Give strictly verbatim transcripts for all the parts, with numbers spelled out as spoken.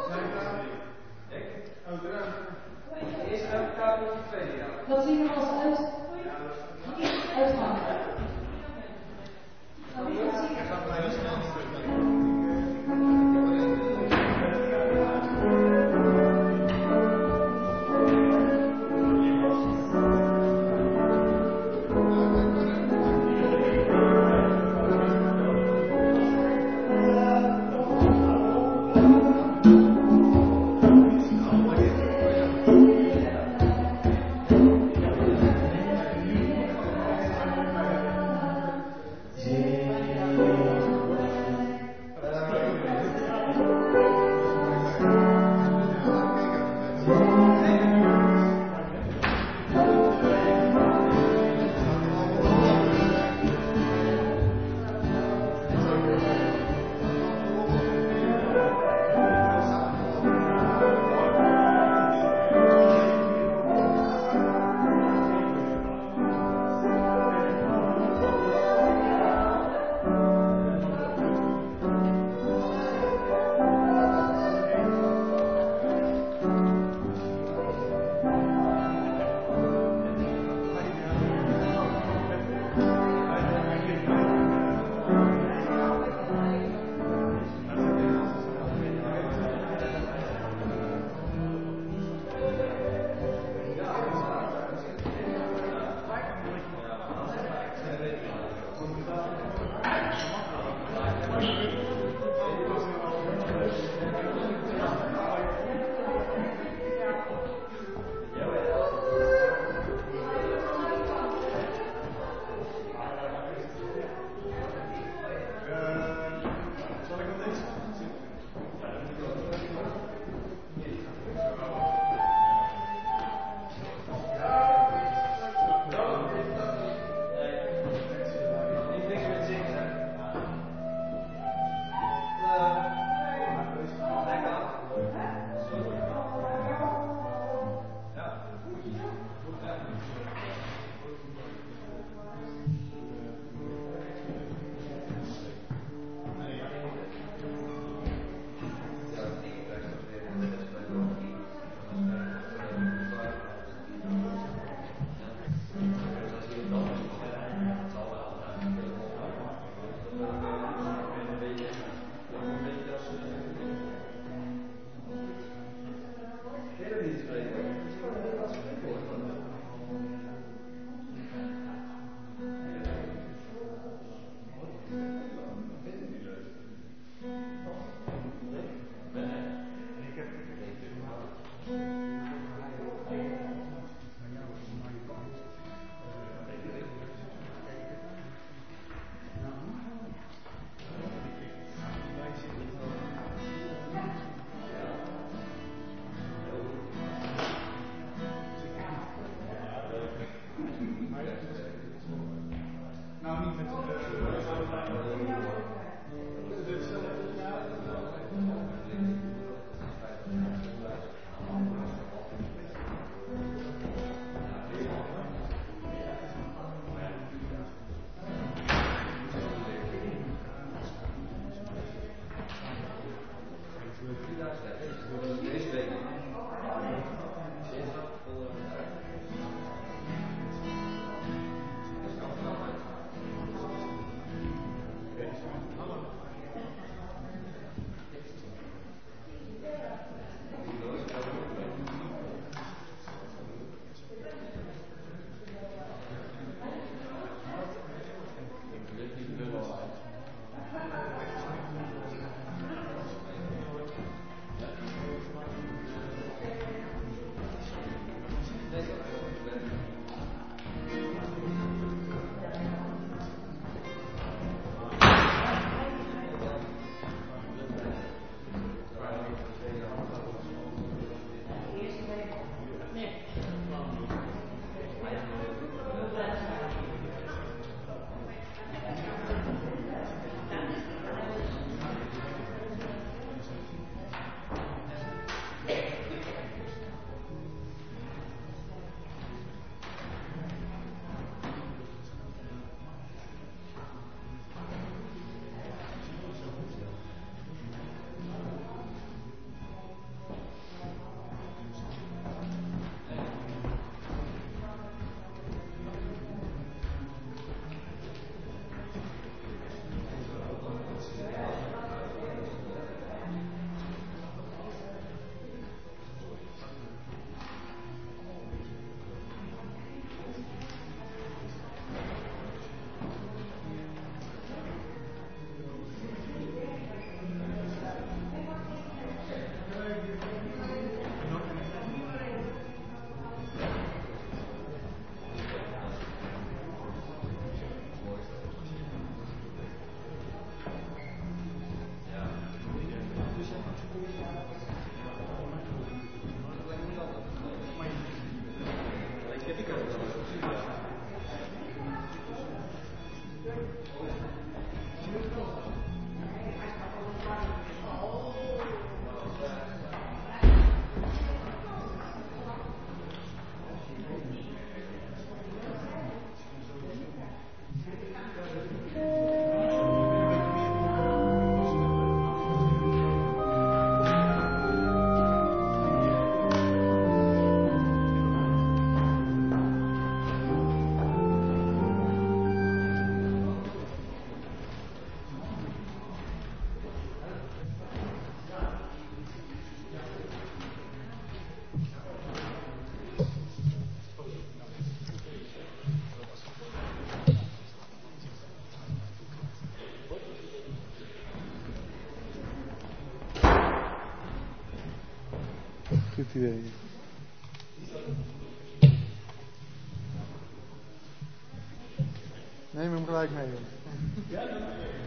Dat zien we als uit, uitgang. Goed idee. Neem hem gelijk mee. Ja, ja.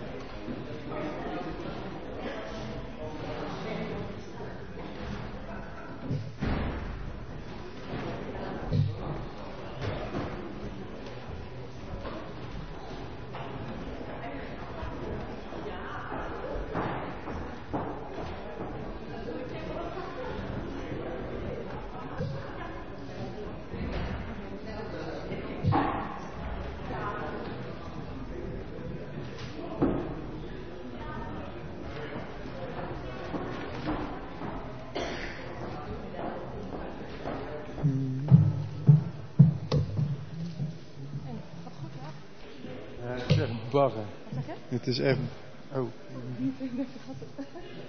Barren. Wat zeg je? Het is echt... Oh. Ik denk dat het...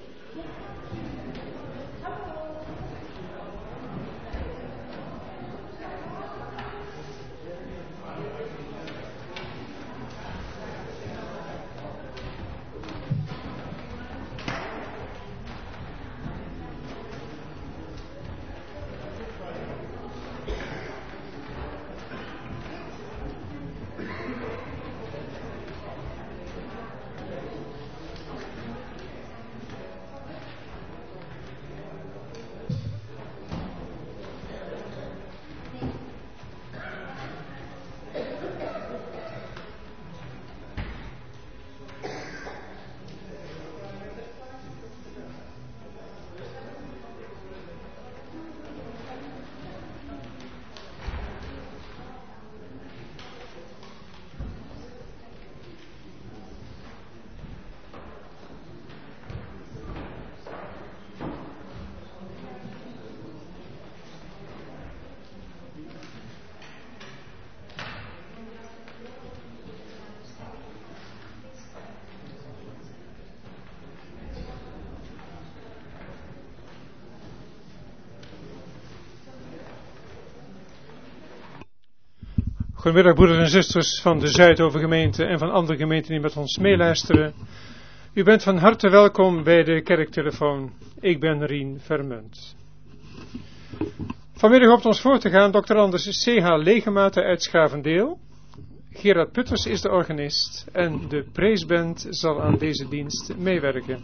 Goedemiddag broeders en zusters van de Zuidovergemeente en van andere gemeenten die met ons meeluisteren. U bent van harte welkom bij de kerktelefoon. Ik ben Rien Vermunt. Vanmiddag op ons voor te gaan dokter Anders C H Legematen uit Schavendeel. Gerard Putters is de organist en de praiseband zal aan deze dienst meewerken.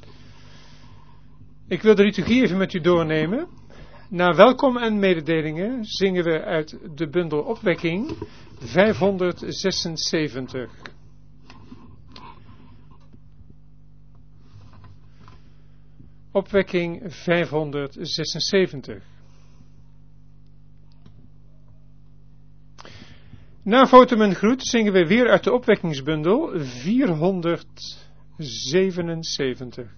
Ik wil de liturgie even met u doornemen. Na welkom en mededelingen zingen we uit de bundel Opwekking vijfhonderdzesenzeventig. Opwekking vijfhonderdzesenzeventig. Na Votum en Groet zingen we weer uit de opwekkingsbundel vierhonderdzevenenzeventig.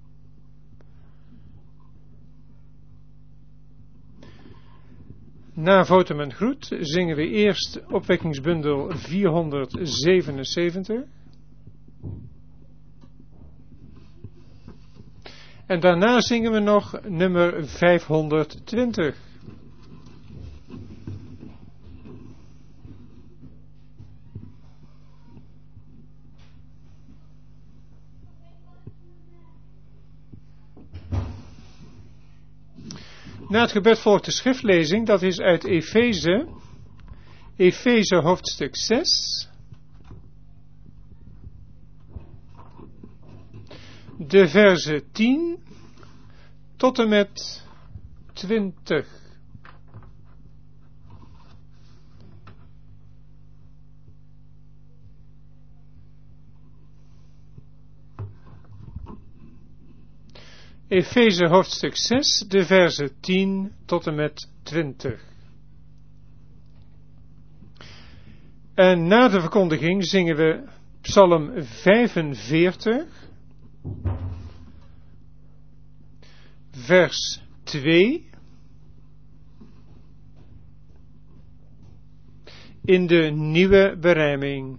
Na Votum en Groet zingen we eerst opwekkingsbundel vierhonderdzevenenzeventig. En daarna zingen we nog nummer vijfhonderdtwintig. Na het gebed volgt de schriftlezing, dat is uit Efeze, Efeze hoofdstuk zes, de verse tien tot en met twintig. Efeze hoofdstuk zes, de verse tien tot en met twintig. En na de verkondiging zingen we Psalm vijfenveertig, vers twee, in de nieuwe berijming.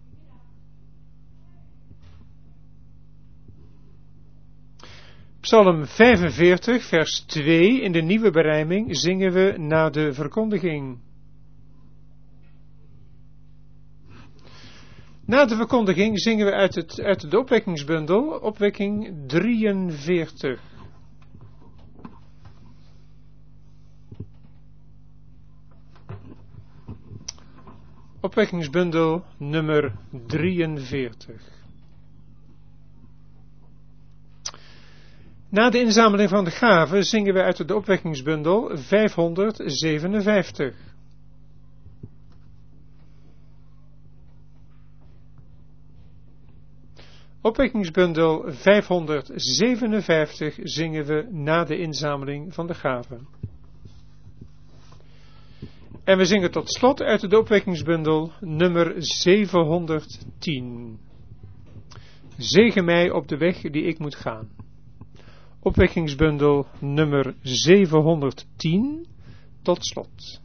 Psalm vijfenveertig, vers twee, in de nieuwe berijming zingen we na de verkondiging. Na de verkondiging zingen we uit, het, uit de opwekkingsbundel, opwekking drieënveertig. Opwekkingsbundel nummer drieënveertig. Na de inzameling van de gaven zingen we uit de opwekkingsbundel vijfhonderdzevenenvijftig. Opwekkingsbundel vijfhonderdzevenenvijftig zingen we na de inzameling van de gaven. En we zingen tot slot uit de opwekkingsbundel nummer zevenhonderdtien. Zegen mij op de weg die ik moet gaan. Opwekkingsbundel nummer zevenhonderdtien tot slot.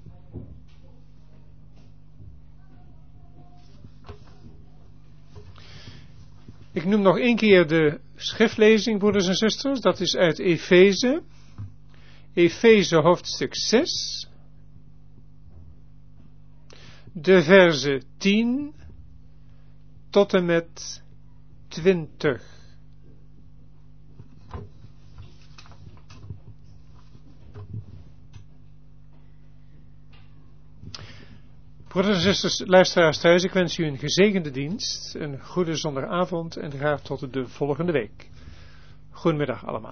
Ik noem nog één keer de schriftlezing, broeders en zusters. Dat is uit Efeze. Efeze hoofdstuk zes. De verzen tien tot en met twintig. Broeders en zusters, luisteraars thuis, ik wens u een gezegende dienst, een goede zondagavond en graag tot de volgende week. Goedemiddag allemaal.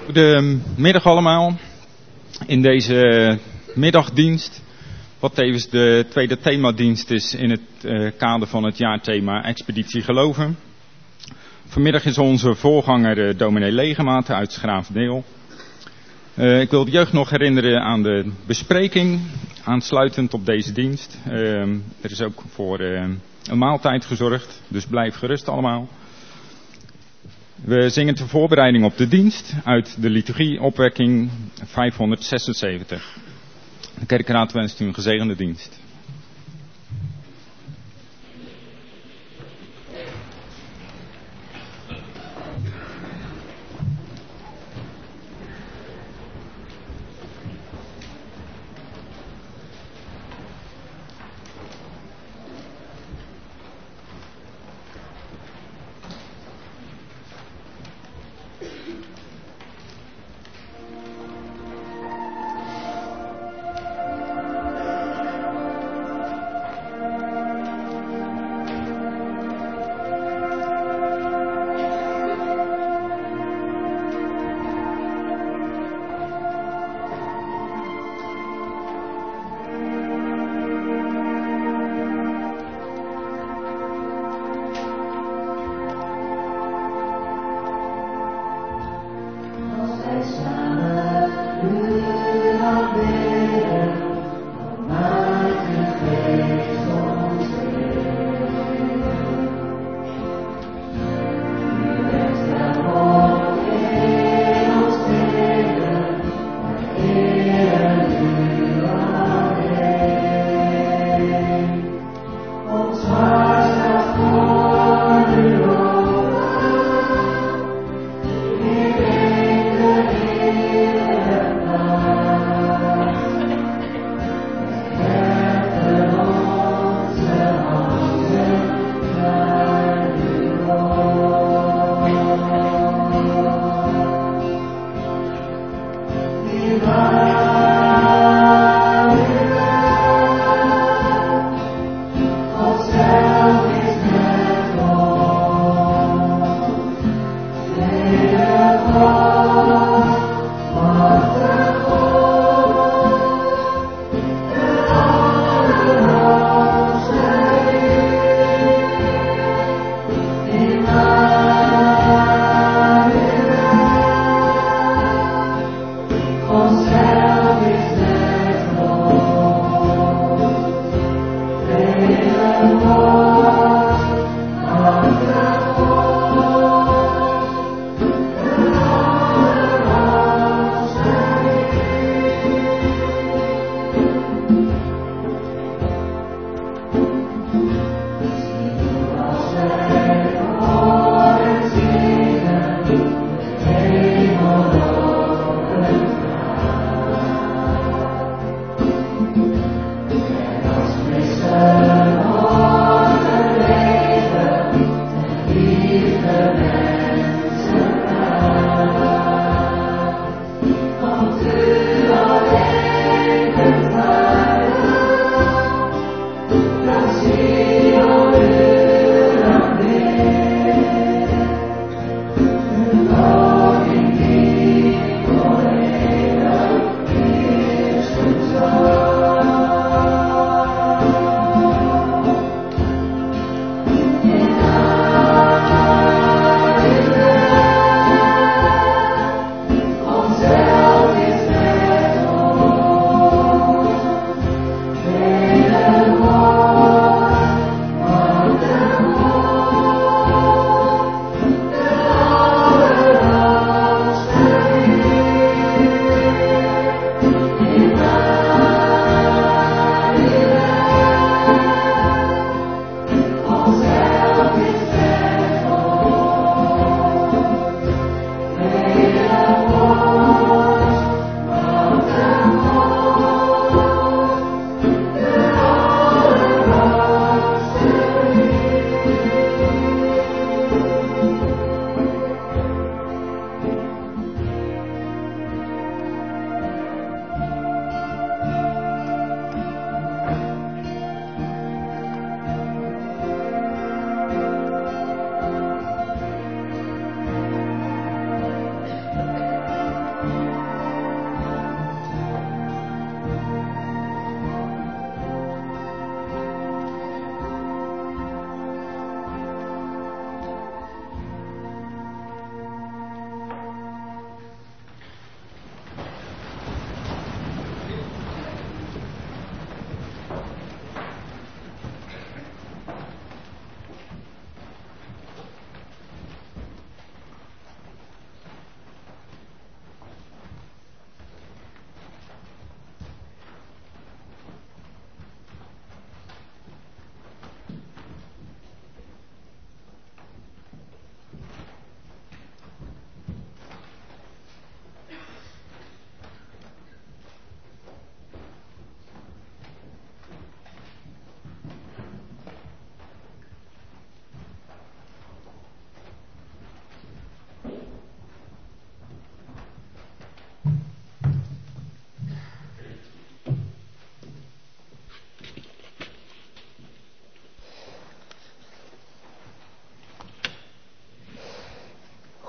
Goedemiddag allemaal. In deze middagdienst, wat tevens de tweede themadienst is in het uh, kader van het jaarthema Expeditie Geloven. Vanmiddag is onze voorganger uh, dominee Legemaat uit Schravendeel. Uh, ik wil de jeugd nog herinneren aan de bespreking, aansluitend op deze dienst. Uh, er is ook voor uh, een maaltijd gezorgd, dus blijf gerust allemaal. We zingen ter voorbereiding op de dienst uit de liturgie opwekking vijfhonderdzesenzeventig. De kerkraad wenst u een gezegende dienst.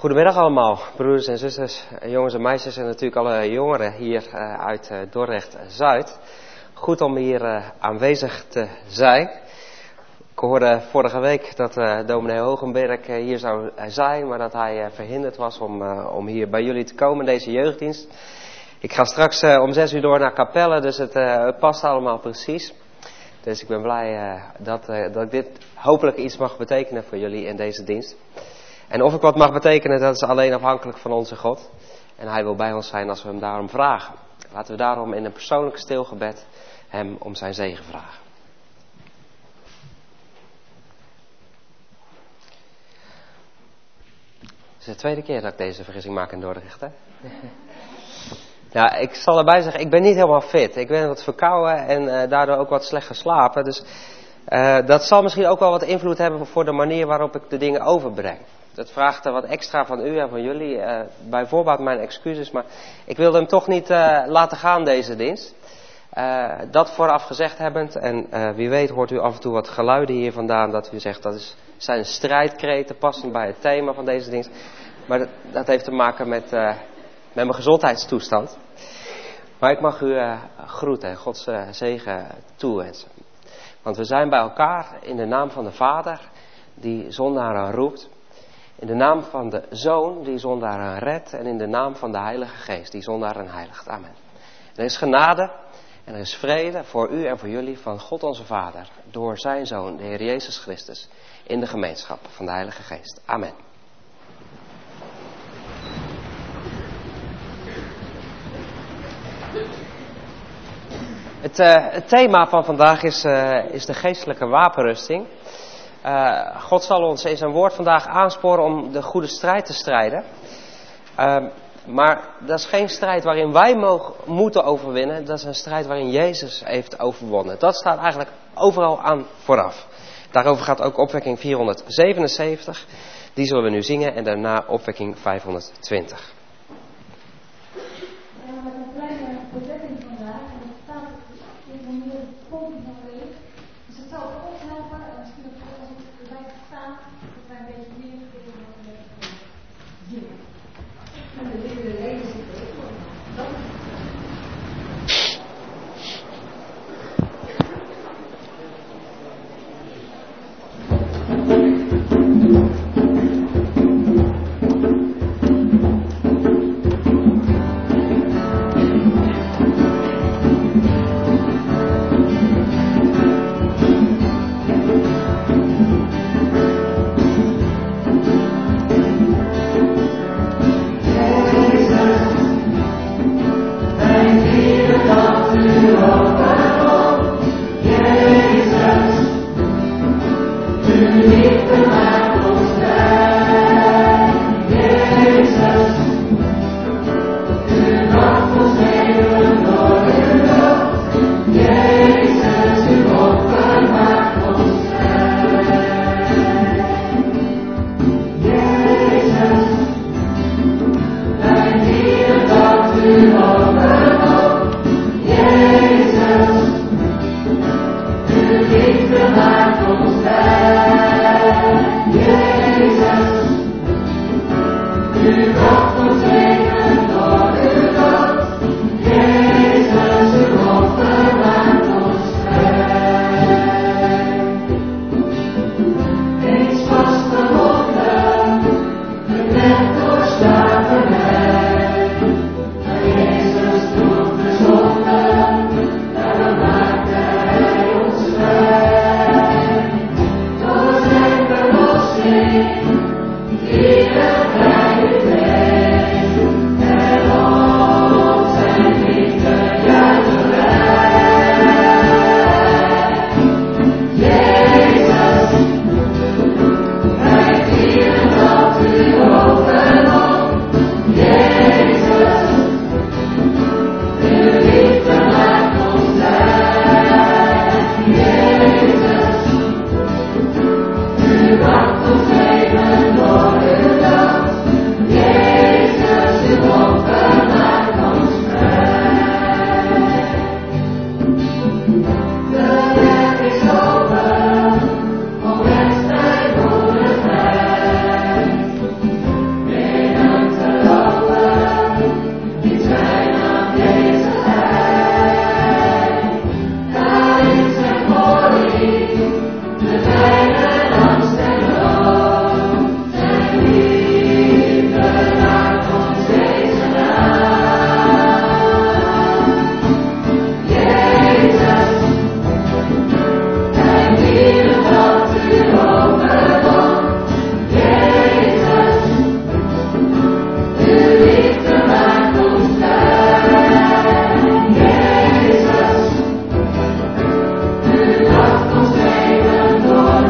Goedemiddag allemaal, broeders en zusters, jongens en meisjes en natuurlijk alle jongeren hier uh, uit uh, Dordrecht-Zuid. Goed om hier uh, aanwezig te zijn. Ik hoorde vorige week dat uh, dominee Hogenberg uh, hier zou zijn, maar dat hij uh, verhinderd was om, uh, om hier bij jullie te komen, deze jeugddienst. Ik ga straks uh, om zes uur door naar Capelle, dus het, uh, het past allemaal precies. Dus ik ben blij uh, dat, uh, dat ik dit hopelijk iets mag betekenen voor jullie in deze dienst. En of ik wat mag betekenen, dat is alleen afhankelijk van onze God. En hij wil bij ons zijn als we hem daarom vragen. Laten we daarom in een persoonlijk stilgebed hem om zijn zegen vragen. Het is de tweede keer dat ik deze vergissing maak in Dordrecht, hè? Ja, ik zal erbij zeggen, ik ben niet helemaal fit. Ik ben wat verkouden en uh, daardoor ook wat slecht geslapen. Dus uh, dat zal misschien ook wel wat invloed hebben voor de manier waarop ik de dingen overbreng. Dat vraagt er wat extra van u en van jullie. Uh, bij voorbaat mijn excuses, maar ik wilde hem toch niet uh, laten gaan deze dienst. Uh, dat vooraf gezegd hebbend, en uh, wie weet hoort u af en toe wat geluiden hier vandaan dat u zegt dat is, zijn strijdkreten passend bij het thema van deze dienst. Maar dat, dat heeft te maken met, uh, met mijn gezondheidstoestand. Maar ik mag u uh, groeten en Gods uh, zegen toewensen. Want we zijn bij elkaar in de naam van de Vader die zondaren roept. In de naam van de Zoon die zondaren redt. En in de naam van de Heilige Geest die zondaren heiligt. Amen. Er is genade en er is vrede voor u en voor jullie van God onze Vader. Door zijn Zoon, de Heer Jezus Christus. In de gemeenschap van de Heilige Geest. Amen. Het, uh, het thema van vandaag is, uh, is de geestelijke wapenrusting. Uh, God zal ons in zijn woord vandaag aansporen om de goede strijd te strijden. Uh, maar dat is geen strijd waarin wij mogen, moeten overwinnen. Dat is een strijd waarin Jezus heeft overwonnen. Dat staat eigenlijk overal aan vooraf. Daarover gaat ook opwekking vierhonderdzevenenzeventig. Die zullen we nu zingen en daarna opwekking vijfhonderdtwintig. Here, Laat ons leven door.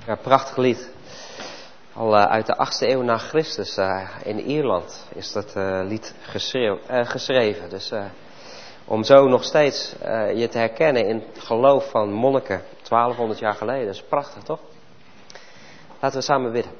Ja, prachtig lied. Al uh, uit de achtste eeuw na Christus uh, in Ierland is dat uh, lied geschreeuw, uh, geschreven. Dus uh, om zo nog steeds uh, je te herkennen in het geloof van monniken twaalfhonderd jaar geleden. Dat is prachtig, toch? Laten we samen bidden.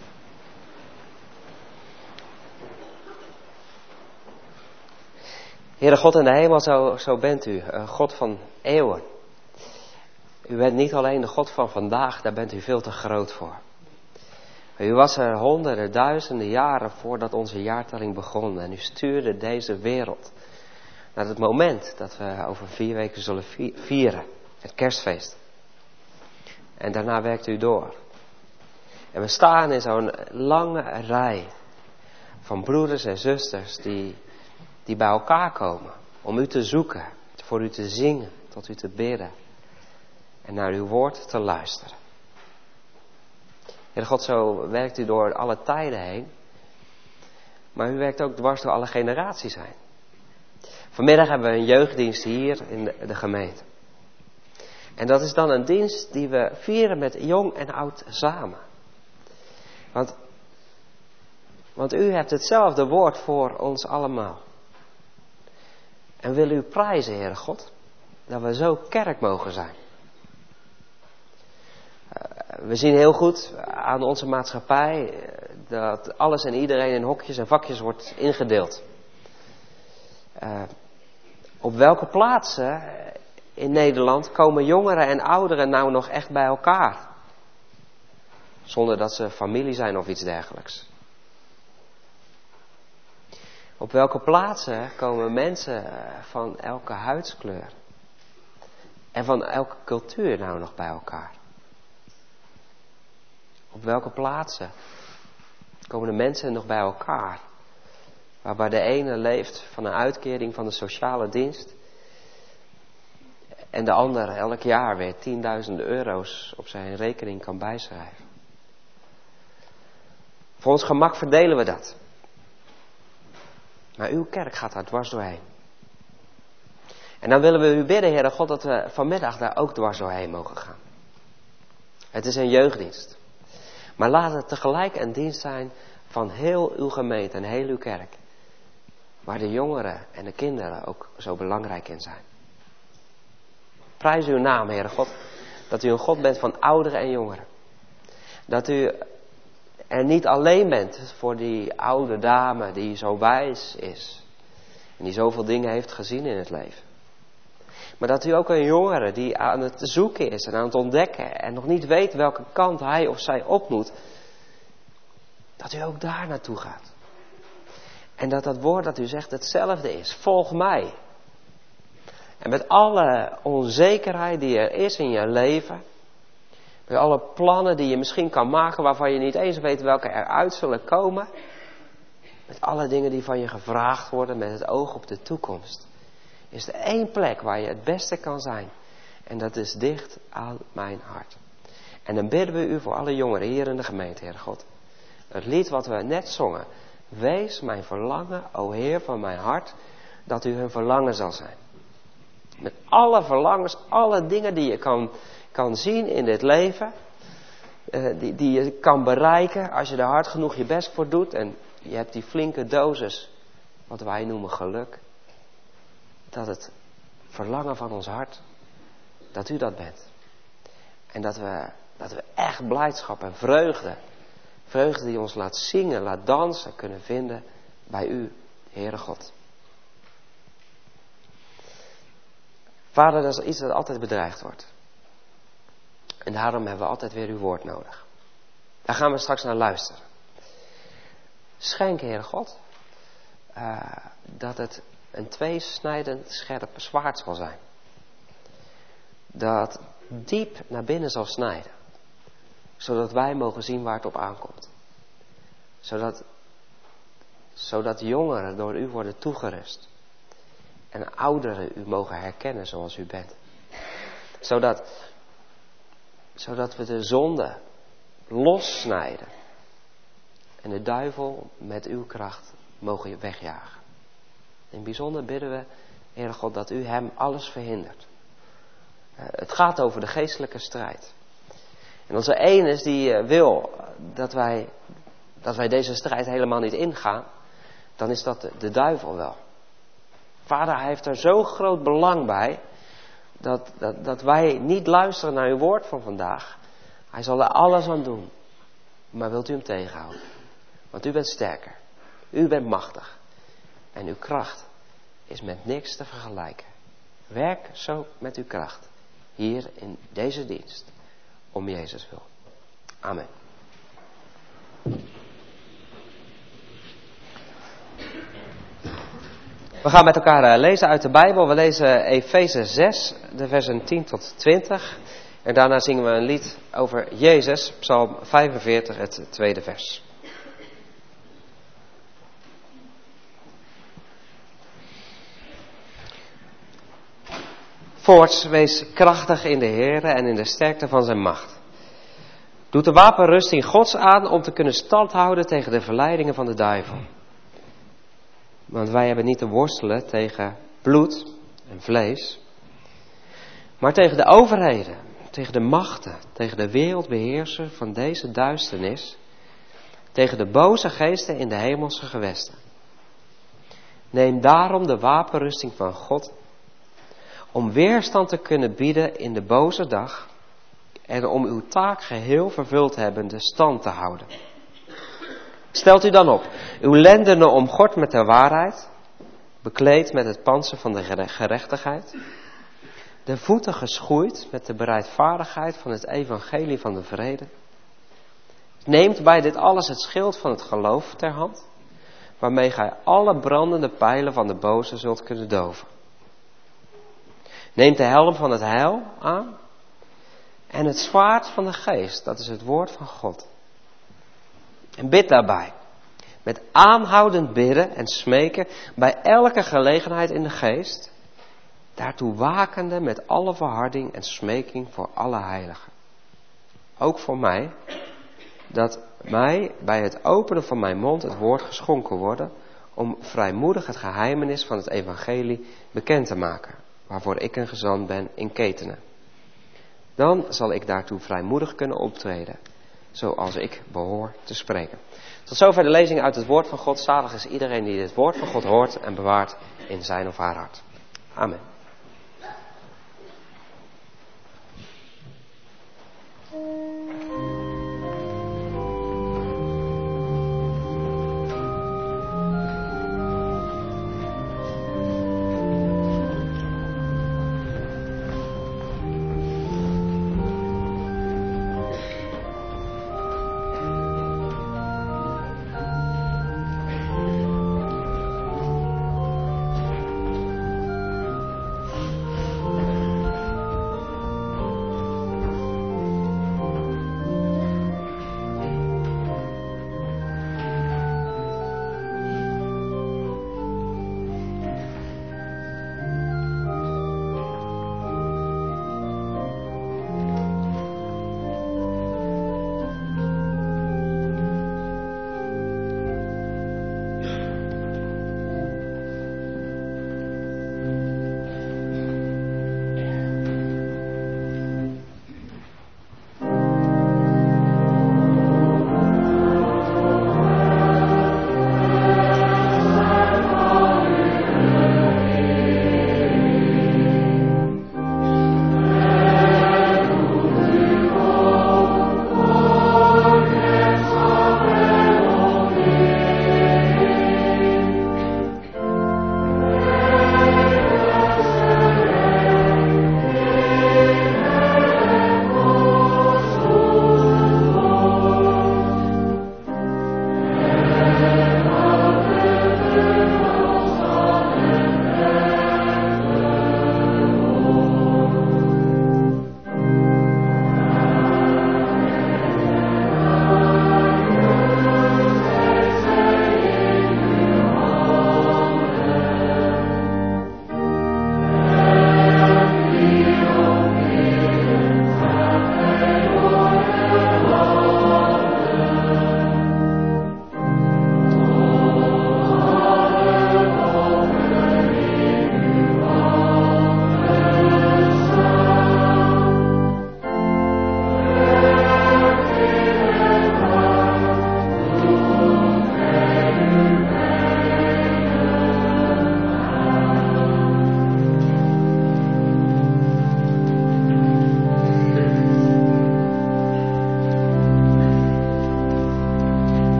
Heere God in de hemel, zo, zo bent u, uh, God van eeuwen. U bent niet alleen de God van vandaag, daar bent u veel te groot voor. U was er honderden, duizenden jaren voordat onze jaartelling begon. En u stuurde deze wereld naar het moment dat we over vier weken zullen vieren. Het kerstfeest. En daarna werkt u door. En we staan in zo'n lange rij van broeders en zusters die, die bij elkaar komen. Om u te zoeken, voor u te zingen, tot u te bidden. En naar uw woord te luisteren. Heer God, zo werkt u door alle tijden heen. Maar u werkt ook dwars door alle generaties heen. Vanmiddag hebben we een jeugddienst hier in de, de gemeente. En dat is dan een dienst die we vieren met jong en oud samen. Want, want u hebt hetzelfde woord voor ons allemaal. En wil u prijzen, Heer God, dat we zo kerk mogen zijn. We zien heel goed aan onze maatschappij dat alles en iedereen in hokjes en vakjes wordt ingedeeld. Uh, op welke plaatsen in Nederland komen jongeren en ouderen nou nog echt bij elkaar? Zonder dat ze familie zijn of iets dergelijks. Op welke plaatsen komen mensen van elke huidskleur en van elke cultuur nou nog bij elkaar? Op welke plaatsen komen de mensen nog bij elkaar? Waarbij de ene leeft van een uitkering van de sociale dienst. En de ander elk jaar weer tienduizenden euro's op zijn rekening kan bijschrijven. Voor ons gemak verdelen we dat. Maar uw kerk gaat daar dwars doorheen. En dan willen we u bidden, Heere God, dat we vanmiddag daar ook dwars doorheen mogen gaan. Het is een jeugddienst. Maar laat het tegelijk een dienst zijn van heel uw gemeente en heel uw kerk. Waar de jongeren en de kinderen ook zo belangrijk in zijn. Prijs uw naam, Heere God. Dat u een God bent van ouderen en jongeren. Dat u er niet alleen bent voor die oude dame die zo wijs is. En die zoveel dingen heeft gezien in het leven. Maar dat u ook een jongere die aan het zoeken is en aan het ontdekken en nog niet weet welke kant hij of zij op moet. Dat u ook daar naartoe gaat. En dat dat woord dat u zegt hetzelfde is. Volg mij. En met alle onzekerheid die er is in je leven. Met alle plannen die je misschien kan maken waarvan je niet eens weet welke eruit zullen komen. Met alle dingen die van je gevraagd worden met het oog op de toekomst. Is er één plek waar je het beste kan zijn. En dat is dicht aan mijn hart. En dan bidden we u voor alle jongeren hier in de gemeente, Heer God. Het lied wat we net zongen. Wees mijn verlangen, o Heer van mijn hart, dat u hun verlangen zal zijn. Met alle verlangens, alle dingen die je kan, kan zien in dit leven. Uh, die, die je kan bereiken als je er hard genoeg je best voor doet. En je hebt die flinke dosis, wat wij noemen geluk. Dat het verlangen van ons hart, dat u dat bent. En dat we, dat we echt blijdschap en vreugde, vreugde die ons laat zingen, laat dansen, kunnen vinden bij u, Heere God. Vader, dat is iets dat altijd bedreigd wordt. En daarom hebben we altijd weer uw woord nodig. Daar gaan we straks naar luisteren. Schenk, Heere God, uh, dat het een tweesnijdend scherp zwaard zal zijn. Dat diep naar binnen zal snijden. Zodat wij mogen zien waar het op aankomt. Zodat, zodat jongeren door u worden toegerust. En ouderen u mogen herkennen zoals u bent. Zodat, zodat we de zonde lossnijden. En de duivel met uw kracht mogen wegjagen. In het bijzonder bidden we, Heere God, dat u hem alles verhindert. Uh, het gaat over de geestelijke strijd. En onze Enes die wil dat wij, dat wij deze strijd helemaal niet ingaan, dan is dat de, de duivel wel. Vader, hij heeft er zo groot belang bij dat, dat, dat wij niet luisteren naar uw woord van vandaag. Hij zal er alles aan doen. Maar wilt u hem tegenhouden? Want u bent sterker. U bent machtig. En uw kracht is met niks te vergelijken. Werk zo met uw kracht. Hier in deze dienst. Om Jezus wil. Amen. We gaan met elkaar lezen uit de Bijbel. We lezen Efeze zes, de versen tien tot twintig. En daarna zingen we een lied over Jezus, Psalm vijfenveertig, het tweede vers. Voorts, wees krachtig in de Heere en in de sterkte van zijn macht. Doe de wapenrusting Gods aan om te kunnen standhouden tegen de verleidingen van de duivel. Want wij hebben niet te worstelen tegen bloed en vlees, maar tegen de overheden, tegen de machten, tegen de wereldbeheerser van deze duisternis, tegen de boze geesten in de hemelse gewesten. Neem daarom de wapenrusting van God, om weerstand te kunnen bieden in de boze dag en om uw taak geheel vervuld hebbende stand te houden. Stelt u dan op, uw lendenen omgord met de waarheid, bekleed met het pantser van de gerechtigheid, de voeten geschoeid met de bereidvaardigheid van het evangelie van de vrede. Neemt bij dit alles het schild van het geloof ter hand, waarmee gij alle brandende pijlen van de boze zult kunnen doven. Neemt de helm van het heil aan en het zwaard van de geest, dat is het woord van God. En bid daarbij, met aanhoudend bidden en smeken bij elke gelegenheid in de geest, daartoe wakende met alle verharding en smeking voor alle heiligen. Ook voor mij, dat mij bij het openen van mijn mond het woord geschonken worden, om vrijmoedig het geheimenis van het evangelie bekend te maken, waarvoor ik een gezant ben in ketenen. Dan zal ik daartoe vrijmoedig kunnen optreden, zoals ik behoor te spreken. Tot zover de lezing uit het woord van God. Zalig is iedereen die dit woord van God hoort en bewaart in zijn of haar hart. Amen.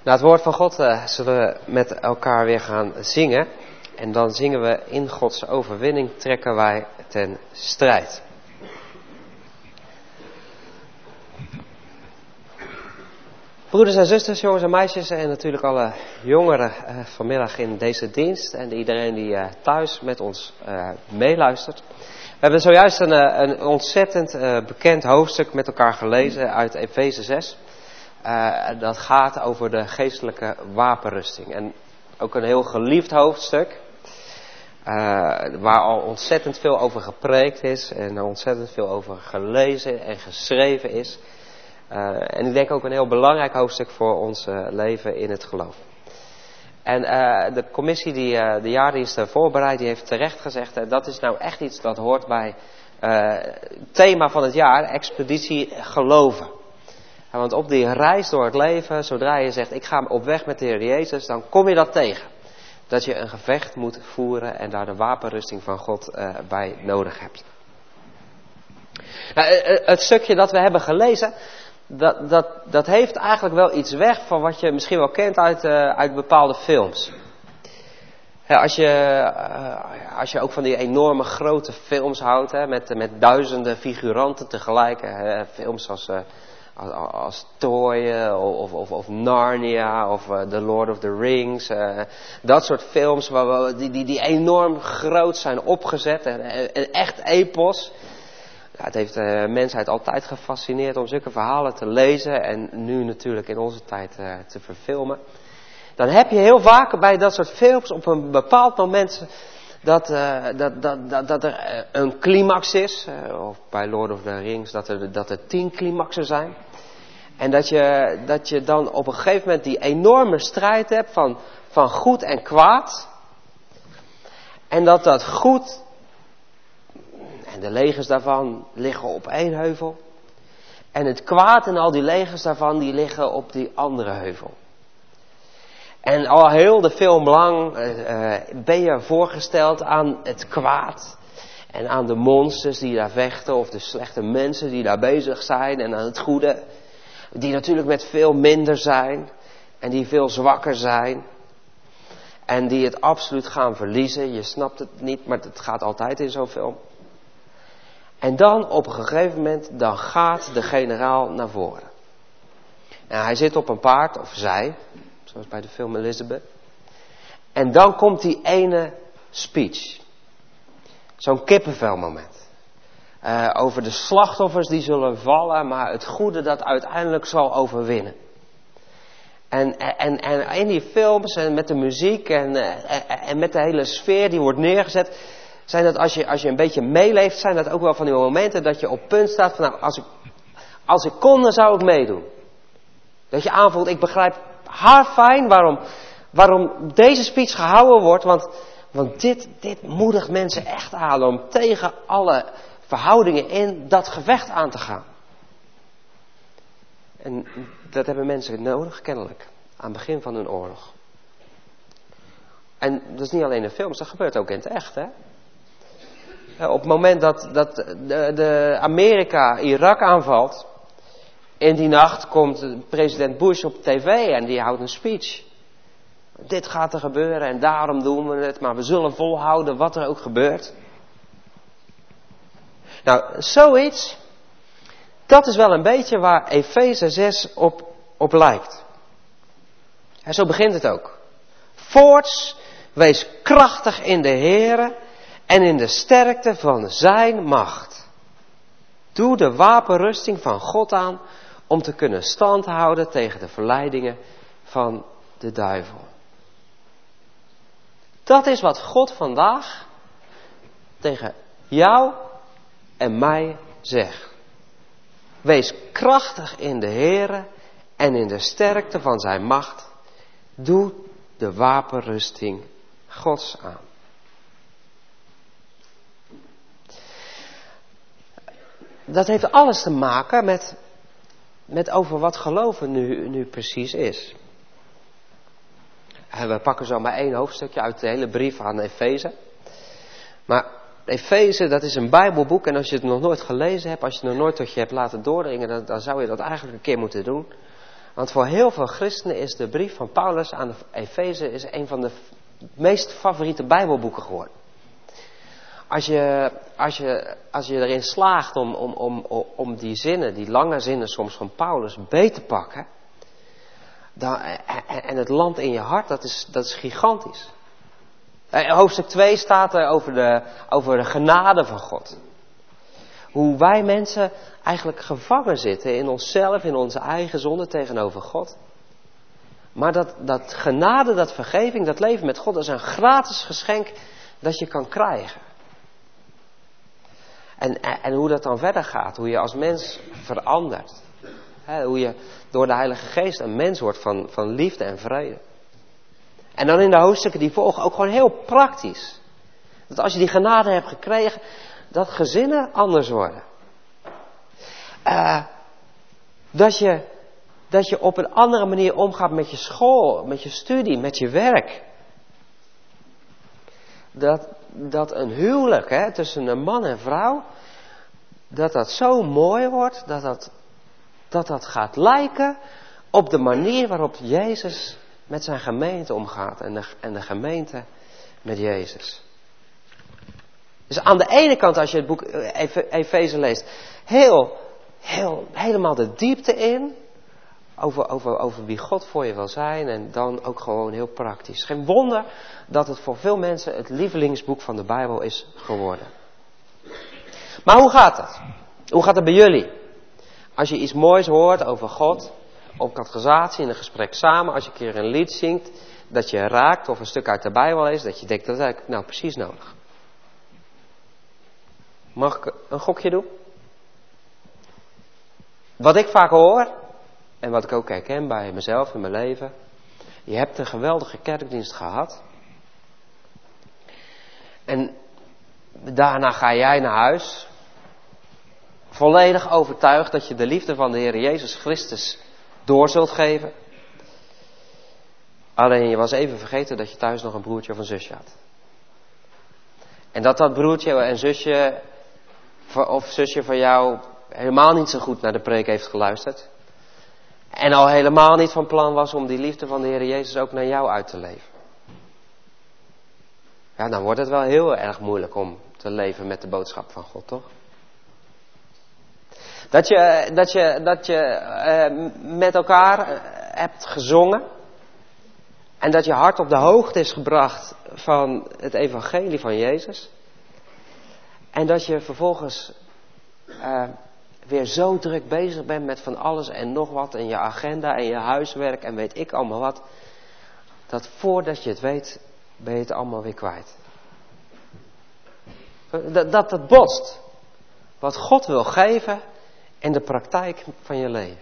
Nou, het woord van God uh, zullen we met elkaar weer gaan zingen. En dan zingen we: in Gods overwinning trekken wij ten strijd. Broeders en zusters, jongens en meisjes en natuurlijk alle jongeren uh, vanmiddag in deze dienst. En iedereen die uh, thuis met ons uh, meeluistert. We hebben zojuist een, een ontzettend uh, bekend hoofdstuk met elkaar gelezen uit Efeze zes. Uh, dat gaat over de geestelijke wapenrusting. En ook een heel geliefd hoofdstuk. Uh, waar al ontzettend veel over gepreekt is. En ontzettend veel over gelezen en geschreven is. Uh, en ik denk ook een heel belangrijk hoofdstuk voor ons uh, leven in het geloof. En uh, de commissie die uh, de jaardienst uh, voorbereidt, die heeft terecht gezegd, uh, dat is nou echt iets dat hoort bij uh, het thema van het jaar, expeditie geloven. Ja, want op die reis door het leven, zodra je zegt, ik ga op weg met de Heer Jezus, dan kom je dat tegen. Dat je een gevecht moet voeren en daar de wapenrusting van God uh, bij nodig hebt. Nou, het stukje dat we hebben gelezen, dat, dat, dat heeft eigenlijk wel iets weg van wat je misschien wel kent uit, uh, uit bepaalde films. Ja, als, je, uh, als je ook van die enorme grote films houdt, hè, met, met duizenden figuranten tegelijk. Hè, films als, uh, als, als Troy of, of, of Narnia of uh, The Lord of the Rings. Uh, dat soort films waar we, die, die, die enorm groot zijn opgezet. En, en echt epos. Ja, het heeft de mensheid altijd gefascineerd om zulke verhalen te lezen en nu natuurlijk in onze tijd uh, te verfilmen. Dan heb je heel vaak bij dat soort films op een bepaald moment dat, uh, dat, dat, dat, dat er een climax is. Uh, of bij Lord of the Rings dat er, dat er tien climaxen zijn. En dat je, dat je dan op een gegeven moment die enorme strijd hebt van, van goed en kwaad. En dat dat goed... En de legers daarvan liggen op één heuvel. En het kwaad en al die legers daarvan, die liggen op die andere heuvel. En al heel de film lang uh, ben je voorgesteld aan het kwaad. En aan de monsters die daar vechten. Of de slechte mensen die daar bezig zijn. En aan het goede. Die natuurlijk met veel minder zijn. En die veel zwakker zijn. En die het absoluut gaan verliezen. Je snapt het niet, maar het gaat altijd in zo'n film. En dan op een gegeven moment, dan gaat de generaal naar voren. En hij zit op een paard, of zij, zoals bij de film Elizabeth. En dan komt die ene speech. Zo'n kippenvelmoment. Uh, over de slachtoffers die zullen vallen, maar het goede dat uiteindelijk zal overwinnen. En, en, en in die films en met de muziek en, en, en met de hele sfeer die wordt neergezet... Zijn dat als je, als je een beetje meeleeft, zijn dat ook wel van die momenten dat je op punt staat van, nou, als ik, als ik kon, dan zou ik meedoen. Dat je aanvoelt, ik begrijp haarfijn waarom, waarom deze speech gehouden wordt, want, want dit, dit moedigt mensen echt aan om tegen alle verhoudingen in dat gevecht aan te gaan. En dat hebben mensen nodig, kennelijk, aan het begin van hun oorlog. En dat is niet alleen in films, dat gebeurt ook in het echt, hè. Op het moment dat, dat de, de Amerika Irak aanvalt, in die nacht komt president Bush op tv en die houdt een speech. Dit gaat er gebeuren en daarom doen we het, maar we zullen volhouden wat er ook gebeurt. Nou, zoiets, dat is wel een beetje waar Efeze zes op, op lijkt. En zo begint het ook. Voorts, wees krachtig in de Here en in de sterkte van zijn macht. Doe de wapenrusting van God aan om te kunnen standhouden tegen de verleidingen van de duivel. Dat is wat God vandaag tegen jou en mij zegt. Wees krachtig in de Here en in de sterkte van zijn macht. Doe de wapenrusting Gods aan. Dat heeft alles te maken met, met over wat geloven nu, nu precies is. En we pakken zo maar één hoofdstukje uit de hele brief aan Efeze. Maar Efeze, dat is een Bijbelboek en als je het nog nooit gelezen hebt, als je het nog nooit tot je hebt laten doordringen, dan, dan zou je dat eigenlijk een keer moeten doen. Want voor heel veel christenen is de brief van Paulus aan de Efeze is een van de meest favoriete Bijbelboeken geworden. Als je, als je, als je erin slaagt om, om, om, om die zinnen, die lange zinnen soms van Paulus, beet te pakken. Dan, en het landt in je hart, dat is, dat is gigantisch. In hoofdstuk twee staat er over de, over de genade van God. Hoe wij mensen eigenlijk gevangen zitten in onszelf, in onze eigen zonde tegenover God. Maar dat, dat genade, dat vergeving, dat leven met God, dat is een gratis geschenk dat je kan krijgen. En, en hoe dat dan verder gaat, hoe je als mens verandert. Hè, hoe je door de Heilige Geest een mens wordt van, van liefde en vrede. En dan in de hoofdstukken die volgen ook gewoon heel praktisch. Dat als je die genade hebt gekregen, dat gezinnen anders worden. Uh, dat, je, dat je op een andere manier omgaat met je school, met je studie, met je werk. Dat, dat een huwelijk hè, tussen een man en vrouw, dat dat zo mooi wordt, dat dat, dat dat gaat lijken op de manier waarop Jezus met zijn gemeente omgaat en de, en de gemeente met Jezus. Dus aan de ene kant, als je het boek Efeze leest, heel, heel, helemaal de diepte in over, over, over wie God voor je wil zijn en dan ook gewoon heel praktisch. Geen wonder dat het voor veel mensen het lievelingsboek van de Bijbel is geworden. Maar hoe gaat het? Hoe gaat het bij jullie? Als je iets moois hoort over God, op catechisatie, in een gesprek samen, als je een keer een lied zingt, dat je raakt of een stuk uit de Bijbel leest, dat je denkt, dat heb ik nou precies nodig. Mag ik een gokje doen? Wat ik vaak hoor, en wat ik ook herken bij mezelf in mijn leven, je hebt een geweldige kerkdienst gehad. En daarna ga jij naar huis, volledig overtuigd dat je de liefde van de Heer Jezus Christus door zult geven. Alleen je was even vergeten dat je thuis nog een broertje of een zusje had. En dat dat broertje en zusje of zusje van jou helemaal niet zo goed naar de preek heeft geluisterd. En al helemaal niet van plan was om die liefde van de Heer Jezus ook naar jou uit te leven. Ja, dan wordt het wel heel erg moeilijk om te leven met de boodschap van God, toch? Dat je, dat je, dat je uh, met elkaar uh, hebt gezongen. En dat je hart op de hoogte is gebracht van het evangelie van Jezus. En dat je vervolgens uh, weer zo druk bezig bent met van alles en nog wat. En je agenda en je huiswerk en weet ik allemaal wat. Dat voordat je het weet, ben je het allemaal weer kwijt. Dat dat, dat botst. Wat God wil geven in de praktijk van je leven.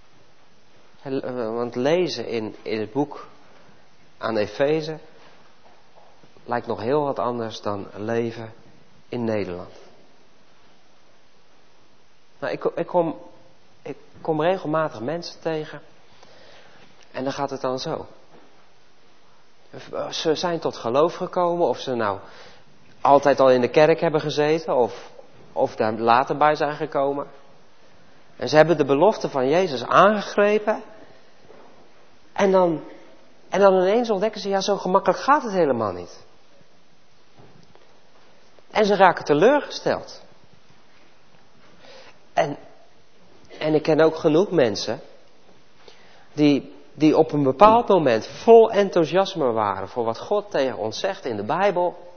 Want lezen in, in het boek aan Efeze lijkt nog heel wat anders dan leven in Nederland. Nou, ik, ik, kom, ik kom regelmatig mensen tegen en dan gaat het dan zo. Ze zijn tot geloof gekomen, of ze nou altijd al in de kerk hebben gezeten, of, of daar later bij zijn gekomen. En ze hebben de belofte van Jezus aangegrepen. En dan, en dan ineens ontdekken ze, ja, zo gemakkelijk gaat het helemaal niet. En ze raken teleurgesteld. En, en ik ken ook genoeg mensen die, die op een bepaald moment vol enthousiasme waren voor wat God tegen ons zegt in de Bijbel.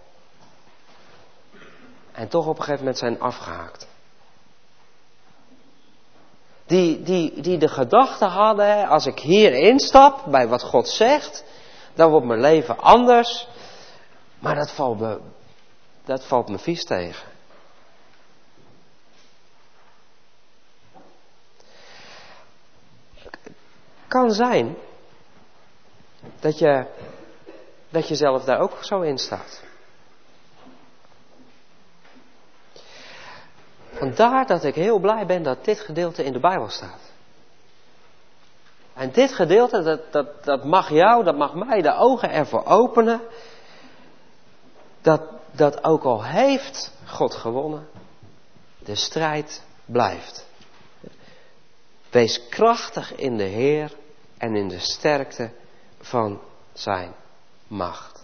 En toch op een gegeven moment zijn afgehaakt. Die, die, die de gedachte hadden, als ik hier instap bij wat God zegt, dan wordt mijn leven anders. Maar dat valt me, dat valt me vies tegen. Kan zijn dat je, dat je zelf daar ook zo in staat. Vandaar dat ik heel blij ben dat dit gedeelte in de Bijbel staat. En dit gedeelte, dat, dat, dat mag jou, dat mag mij de ogen ervoor openen. Dat, dat ook al heeft God gewonnen, de strijd blijft. Wees krachtig in de Heer en in de sterkte van zijn macht.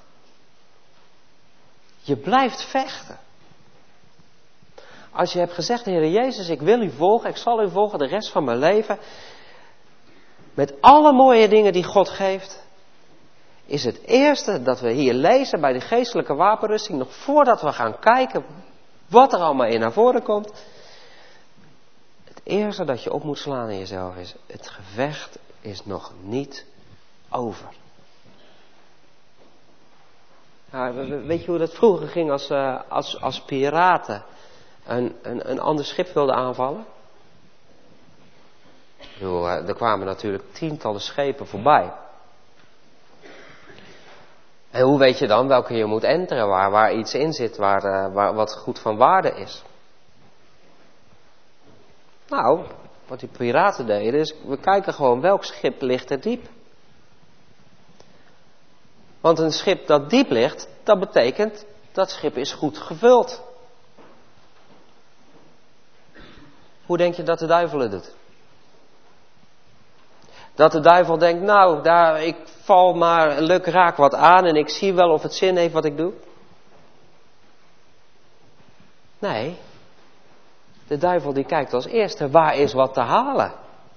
Je blijft vechten. Als je hebt gezegd, Heer Jezus, ik wil u volgen, ik zal u volgen de rest van mijn leven. Met alle mooie dingen die God geeft, is het eerste dat we hier lezen bij de geestelijke wapenrusting, nog voordat we gaan kijken wat er allemaal in naar voren komt. Het eerste dat je op moet slaan in jezelf is, het gevecht is nog niet over. Nou, weet je hoe dat vroeger ging als, uh, als, als piraten een, een, een ander schip wilden aanvallen? Ik bedoel, uh, er kwamen natuurlijk tientallen schepen voorbij. En hoe weet je dan welke je moet enteren, waar, waar iets in zit, waar, uh, waar, wat goed van waarde is? Nou, wat die piraten deden is, we kijken gewoon welk schip ligt er diep. Want een schip dat diep ligt, dat betekent dat schip is goed gevuld. Hoe denk je dat de duivel het doet? Dat de duivel denkt, nou, daar, ik val maar luk raak wat aan en ik zie wel of het zin heeft wat ik doe. Nee, de duivel die kijkt als eerste, waar is wat te halen?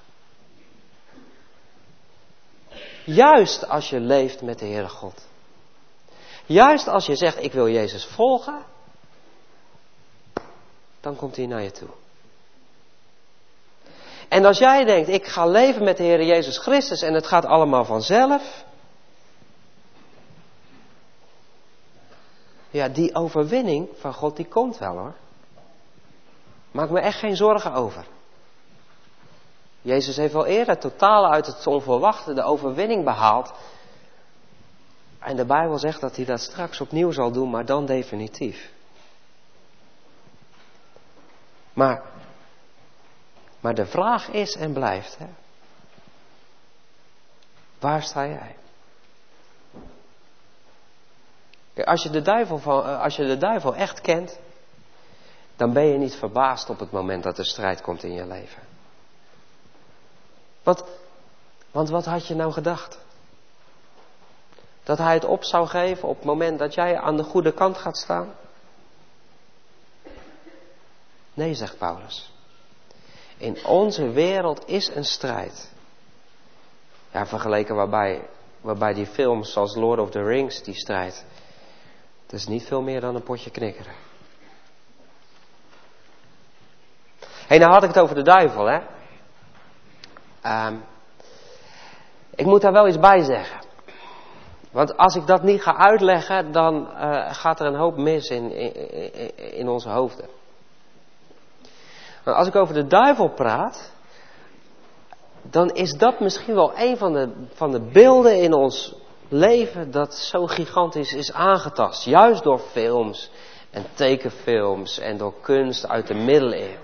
Juist als je leeft met de Heere God. Juist als je zegt, ik wil Jezus volgen, dan komt hij naar je toe. En als jij denkt, ik ga leven met de Heer Jezus Christus en het gaat allemaal vanzelf. Ja, die overwinning van God, die komt wel hoor. Maak me echt geen zorgen over. Jezus heeft wel eerder totaal uit het onverwachte de overwinning behaald. En de Bijbel zegt dat hij dat straks opnieuw zal doen, maar dan definitief. Maar, maar de vraag is en blijft, hè? Waar sta jij? Kijk, als je de duivel van, als je de duivel echt kent, dan ben je niet verbaasd op het moment dat er strijd komt in je leven. Want, want wat had je nou gedacht? Dat hij het op zou geven op het moment dat jij aan de goede kant gaat staan? Nee, zegt Paulus. In onze wereld is een strijd. Ja, vergeleken waarbij, waarbij die films zoals Lord of the Rings, die strijd. Het is niet veel meer dan een potje knikkeren. Hé, hey, nou had ik het over de duivel, hè. Um, ik moet daar wel iets bij zeggen. Want als ik dat niet ga uitleggen, dan uh, gaat er een hoop mis in, in, in onze hoofden. Want als ik over de duivel praat, dan is dat misschien wel een van de, van de beelden in ons leven dat zo gigantisch is aangetast. Juist door films en tekenfilms en door kunst uit de middeleeuwen.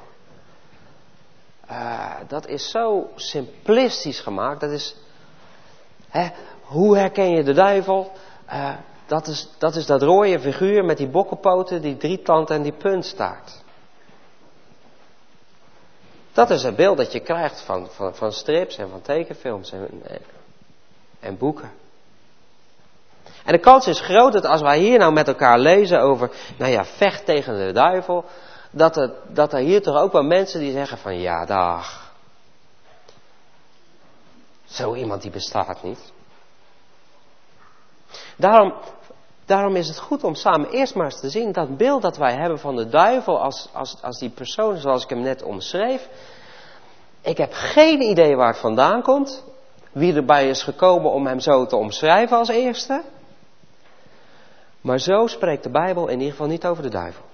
Uh, dat is zo simplistisch gemaakt. Dat is, hè, hoe herken je de duivel? Uh, dat, is, dat is dat rode figuur met die bokkenpoten, die drietand en die puntstaart. Dat is het beeld dat je krijgt van, van, van strips en van tekenfilms en, en, en boeken. En de kans is groot dat als wij hier nou met elkaar lezen over, nou ja, vecht tegen de duivel, dat er, dat er hier toch ook wel mensen die zeggen van, ja, dag. Zo iemand die bestaat niet. Daarom, daarom is het goed om samen eerst maar eens te zien dat beeld dat wij hebben van de duivel als, als, als die persoon zoals ik hem net omschreef. Ik heb geen idee waar het vandaan komt. Wie erbij is gekomen om hem zo te omschrijven als eerste. Maar zo spreekt de Bijbel in ieder geval niet over de duivel.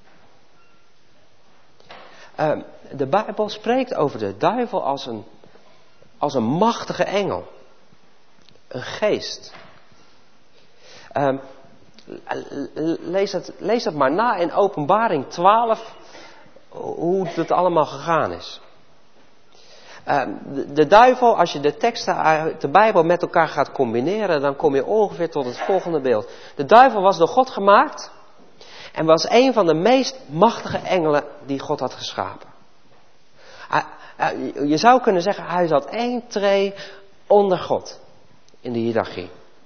Uh, de Bijbel spreekt over de duivel als een, als een machtige engel. Een geest. Uh, lees, het, lees het maar na in Openbaring twaalf. Hoe het allemaal gegaan is. Uh, de, de duivel, als je de teksten uit de Bijbel met elkaar gaat combineren, dan kom je ongeveer tot het volgende beeld. De duivel was door God gemaakt en was een van de meest machtige engelen die God had geschapen. Hij, hij, je zou kunnen zeggen, hij zat één tree onder God in de hiërarchie.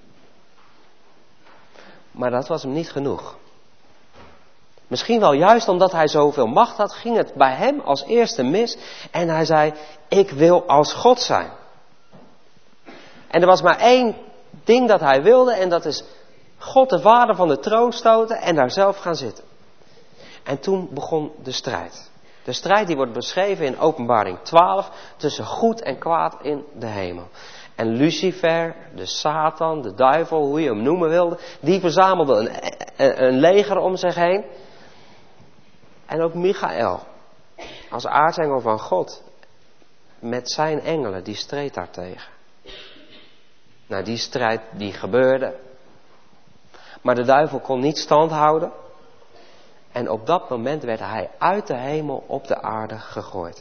Maar dat was hem niet genoeg. Misschien wel juist omdat hij zoveel macht had, ging het bij hem als eerste mis. En hij zei, ik wil als God zijn. En er was maar één ding dat hij wilde en dat is God de Vader van de troon stoten en daar zelf gaan zitten. En toen begon de strijd. De strijd die wordt beschreven in Openbaring twaalf tussen goed en kwaad in de hemel. En Lucifer, de Satan, de duivel, hoe je hem noemen wilde, die verzamelde een, een, een leger om zich heen. En ook Michael, als aartsengel van God, met zijn engelen, die streed daartegen. Nou, die strijd die gebeurde. Maar de duivel kon niet stand houden. En op dat moment werd hij uit de hemel op de aarde gegooid.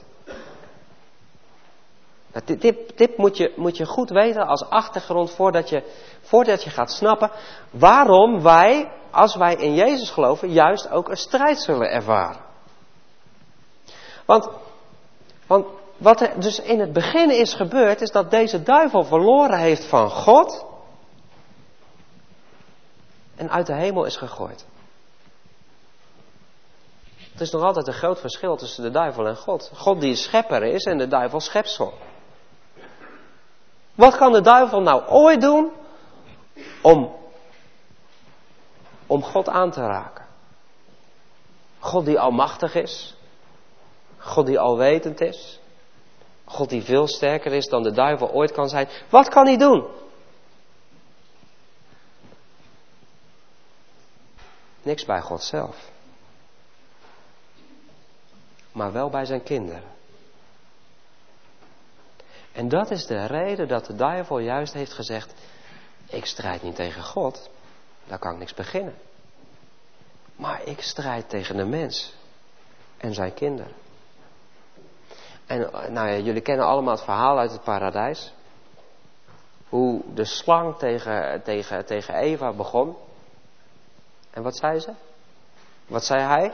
Nou, dit dit, dit moet, je, moet je goed weten als achtergrond voordat je, voordat je gaat snappen waarom wij, als wij in Jezus geloven, juist ook een strijd zullen ervaren. Want, want wat er dus in het begin is gebeurd, is dat deze duivel verloren heeft van God en uit de hemel is gegooid. Het is nog altijd een groot verschil tussen de duivel en God. God die schepper is en de duivel schepsel. Wat kan de duivel nou ooit doen om, om God aan te raken? God die almachtig is. God die alwetend is. God die veel sterker is dan de duivel ooit kan zijn. Wat kan hij doen? Niks bij God zelf. Maar wel bij zijn kinderen. En dat is de reden dat de duivel juist heeft gezegd, ik strijd niet tegen God, daar kan ik niks beginnen. Maar ik strijd tegen de mens en zijn kinderen. En nou ja, jullie kennen allemaal het verhaal uit het paradijs. Hoe de slang tegen, tegen, tegen Eva begon. En wat zei ze? Wat zei hij?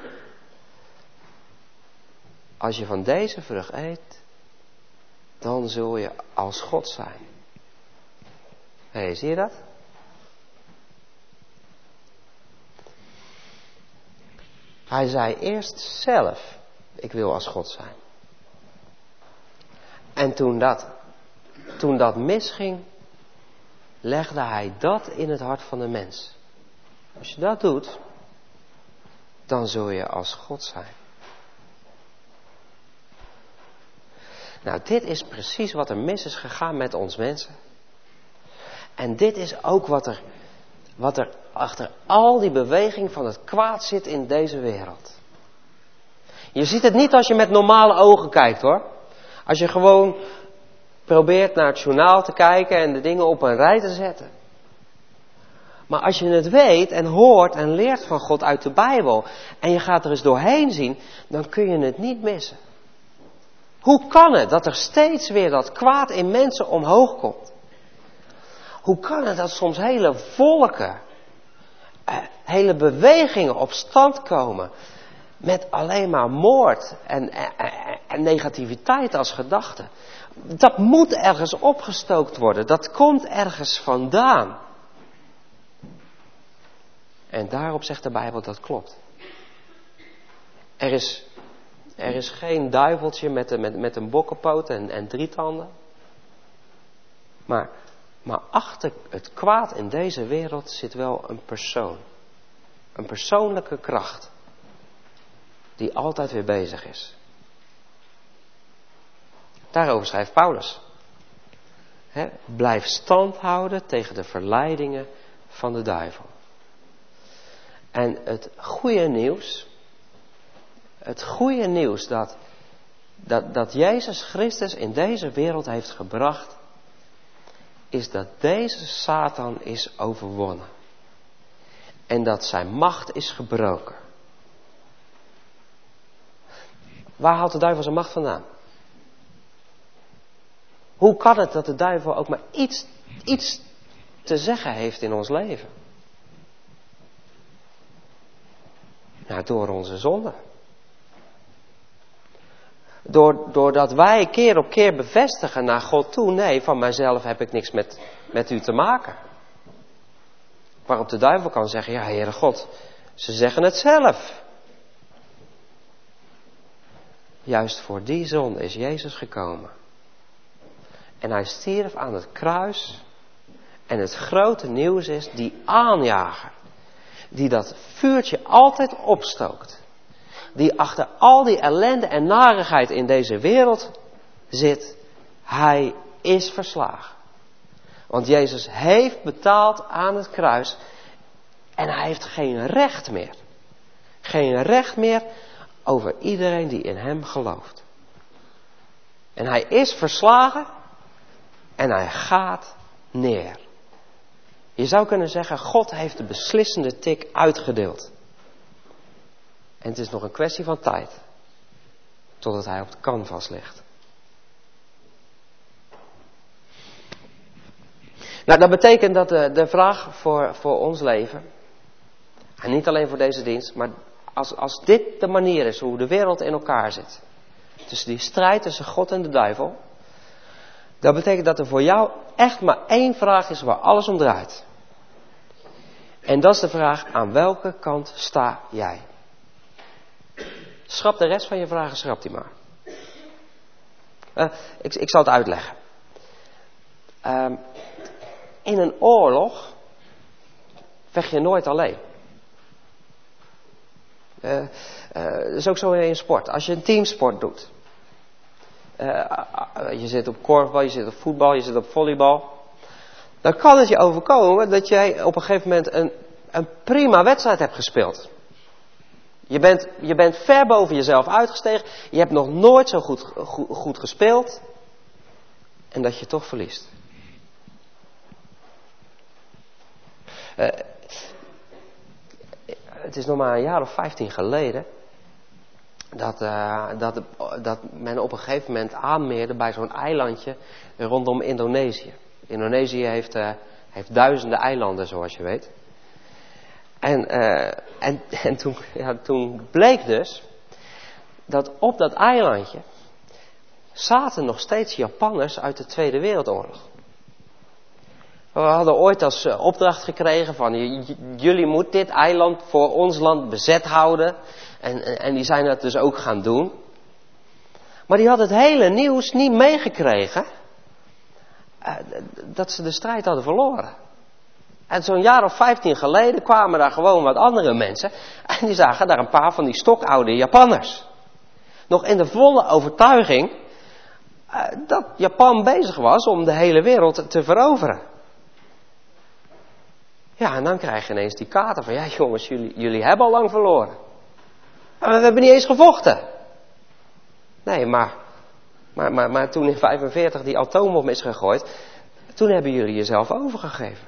Als je van deze vrucht eet, dan zul je als God zijn. Hé, hey, zie je dat? Hij zei eerst zelf, ik wil als God zijn. En toen dat, toen dat misging, legde hij dat in het hart van de mens. Als je dat doet, dan zul je als God zijn. Nou, dit is precies wat er mis is gegaan met ons mensen. En dit is ook wat er, wat er achter al die beweging van het kwaad zit in deze wereld. Je ziet het niet als je met normale ogen kijkt, hoor. Als je gewoon probeert naar het journaal te kijken en de dingen op een rij te zetten. Maar als je het weet en hoort en leert van God uit de Bijbel en je gaat er eens doorheen zien, dan kun je het niet missen. Hoe kan het dat er steeds weer dat kwaad in mensen omhoog komt? Hoe kan het dat soms hele volken, eh, hele bewegingen op stand komen met alleen maar moord en, en, en negativiteit als gedachte? Dat moet ergens opgestookt worden. Dat komt ergens vandaan. En daarop zegt de Bijbel dat klopt. Er is, er is geen duiveltje met, met, met een bokkenpoot en, en drie tanden. Maar, maar achter het kwaad in deze wereld zit wel een persoon. Een persoonlijke kracht. Die altijd weer bezig is. Daarover schrijft Paulus. He, blijf stand houden tegen de verleidingen van de duivel. En het goede nieuws, het goede nieuws dat, dat, dat Jezus Christus in deze wereld heeft gebracht, is dat deze Satan is overwonnen. En dat zijn macht is gebroken. Waar haalt de duivel zijn macht vandaan? Hoe kan het dat de duivel ook maar iets, iets te zeggen heeft in ons leven? Nou, door onze zonde. Door, doordat wij keer op keer bevestigen naar God toe, nee, van mijzelf heb ik niks met, met u te maken. Waarop de duivel kan zeggen, ja, Heere God, ze zeggen het zelf. Juist voor die zonde is Jezus gekomen. En hij stierf aan het kruis. En het grote nieuws is, die aanjager, die dat vuurtje altijd opstookt, die achter al die ellende en narigheid in deze wereld zit, hij is verslagen. Want Jezus heeft betaald aan het kruis en hij heeft geen recht meer. Geen recht meer over iedereen die in hem gelooft. En hij is verslagen en hij gaat neer. Je zou kunnen zeggen, God heeft de beslissende tik uitgedeeld. En het is nog een kwestie van tijd. Totdat hij op het canvas ligt. Nou, dat betekent dat de, de vraag voor, voor ons leven. En niet alleen voor deze dienst. Maar als, als dit de manier is hoe de wereld in elkaar zit. Tussen die strijd tussen God en de duivel. Dat betekent dat er voor jou echt maar één vraag is waar alles om draait. En dat is de vraag, aan welke kant sta jij? Schrap de rest van je vragen, schrap die maar. Uh, ik, ik zal het uitleggen. Uh, in een oorlog vecht je nooit alleen. Uh, uh, dat is ook zo in sport. Als je een teamsport doet. Uh, uh, je zit op korfbal, je zit op voetbal, je zit op volleybal. Dan kan het je overkomen dat jij op een gegeven moment een, een prima wedstrijd hebt gespeeld. Je bent, je bent ver boven jezelf uitgestegen. Je hebt nog nooit zo goed, goed, goed gespeeld. En dat je toch verliest. Uh, het is nog maar een jaar of vijftien geleden. Dat, uh, dat, dat men op een gegeven moment aanmeerde bij zo'n eilandje rondom Indonesië. Indonesië heeft, uh, heeft duizenden eilanden, zoals je weet. En, uh, en, en toen, ja, toen bleek dus dat op dat eilandje zaten nog steeds Japanners uit de Tweede Wereldoorlog. We hadden ooit als uh, opdracht gekregen van j- jullie moeten dit eiland voor ons land bezet houden. En, en, en die zijn dat dus ook gaan doen. Maar die hadden het hele nieuws niet meegekregen uh, dat ze de strijd hadden verloren. En zo'n jaar of vijftien geleden kwamen daar gewoon wat andere mensen. En die zagen daar een paar van die stokoude Japanners. Nog in de volle overtuiging uh, dat Japan bezig was om de hele wereld te veroveren. Ja, en dan krijg je ineens die kater van, ja jongens, jullie, jullie hebben al lang verloren. Maar we hebben niet eens gevochten. Nee, maar, maar, maar, maar toen in vijfenveertig die atoombom is gegooid, toen hebben jullie jezelf overgegeven.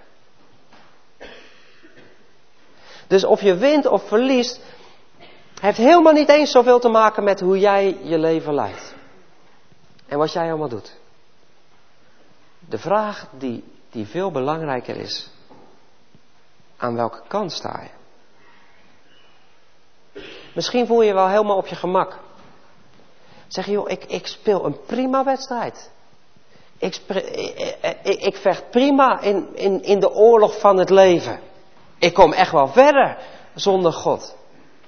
Dus of je wint of verliest, heeft helemaal niet eens zoveel te maken met hoe jij je leven leidt. En wat jij allemaal doet. De vraag die, die veel belangrijker is, aan welke kant sta je? Misschien voel je je wel helemaal op je gemak. Zeg je, joh, ik, ik speel een prima wedstrijd. Ik, spre, ik, ik, ik vecht prima in, in, in de oorlog van het leven. Ik kom echt wel verder zonder God.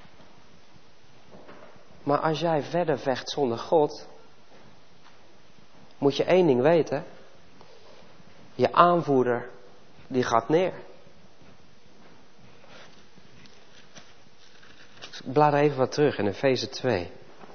Maar als jij verder vecht zonder God, moet je één ding weten. Je aanvoerder, die gaat neer. Ik blader even wat terug in Efeze twee.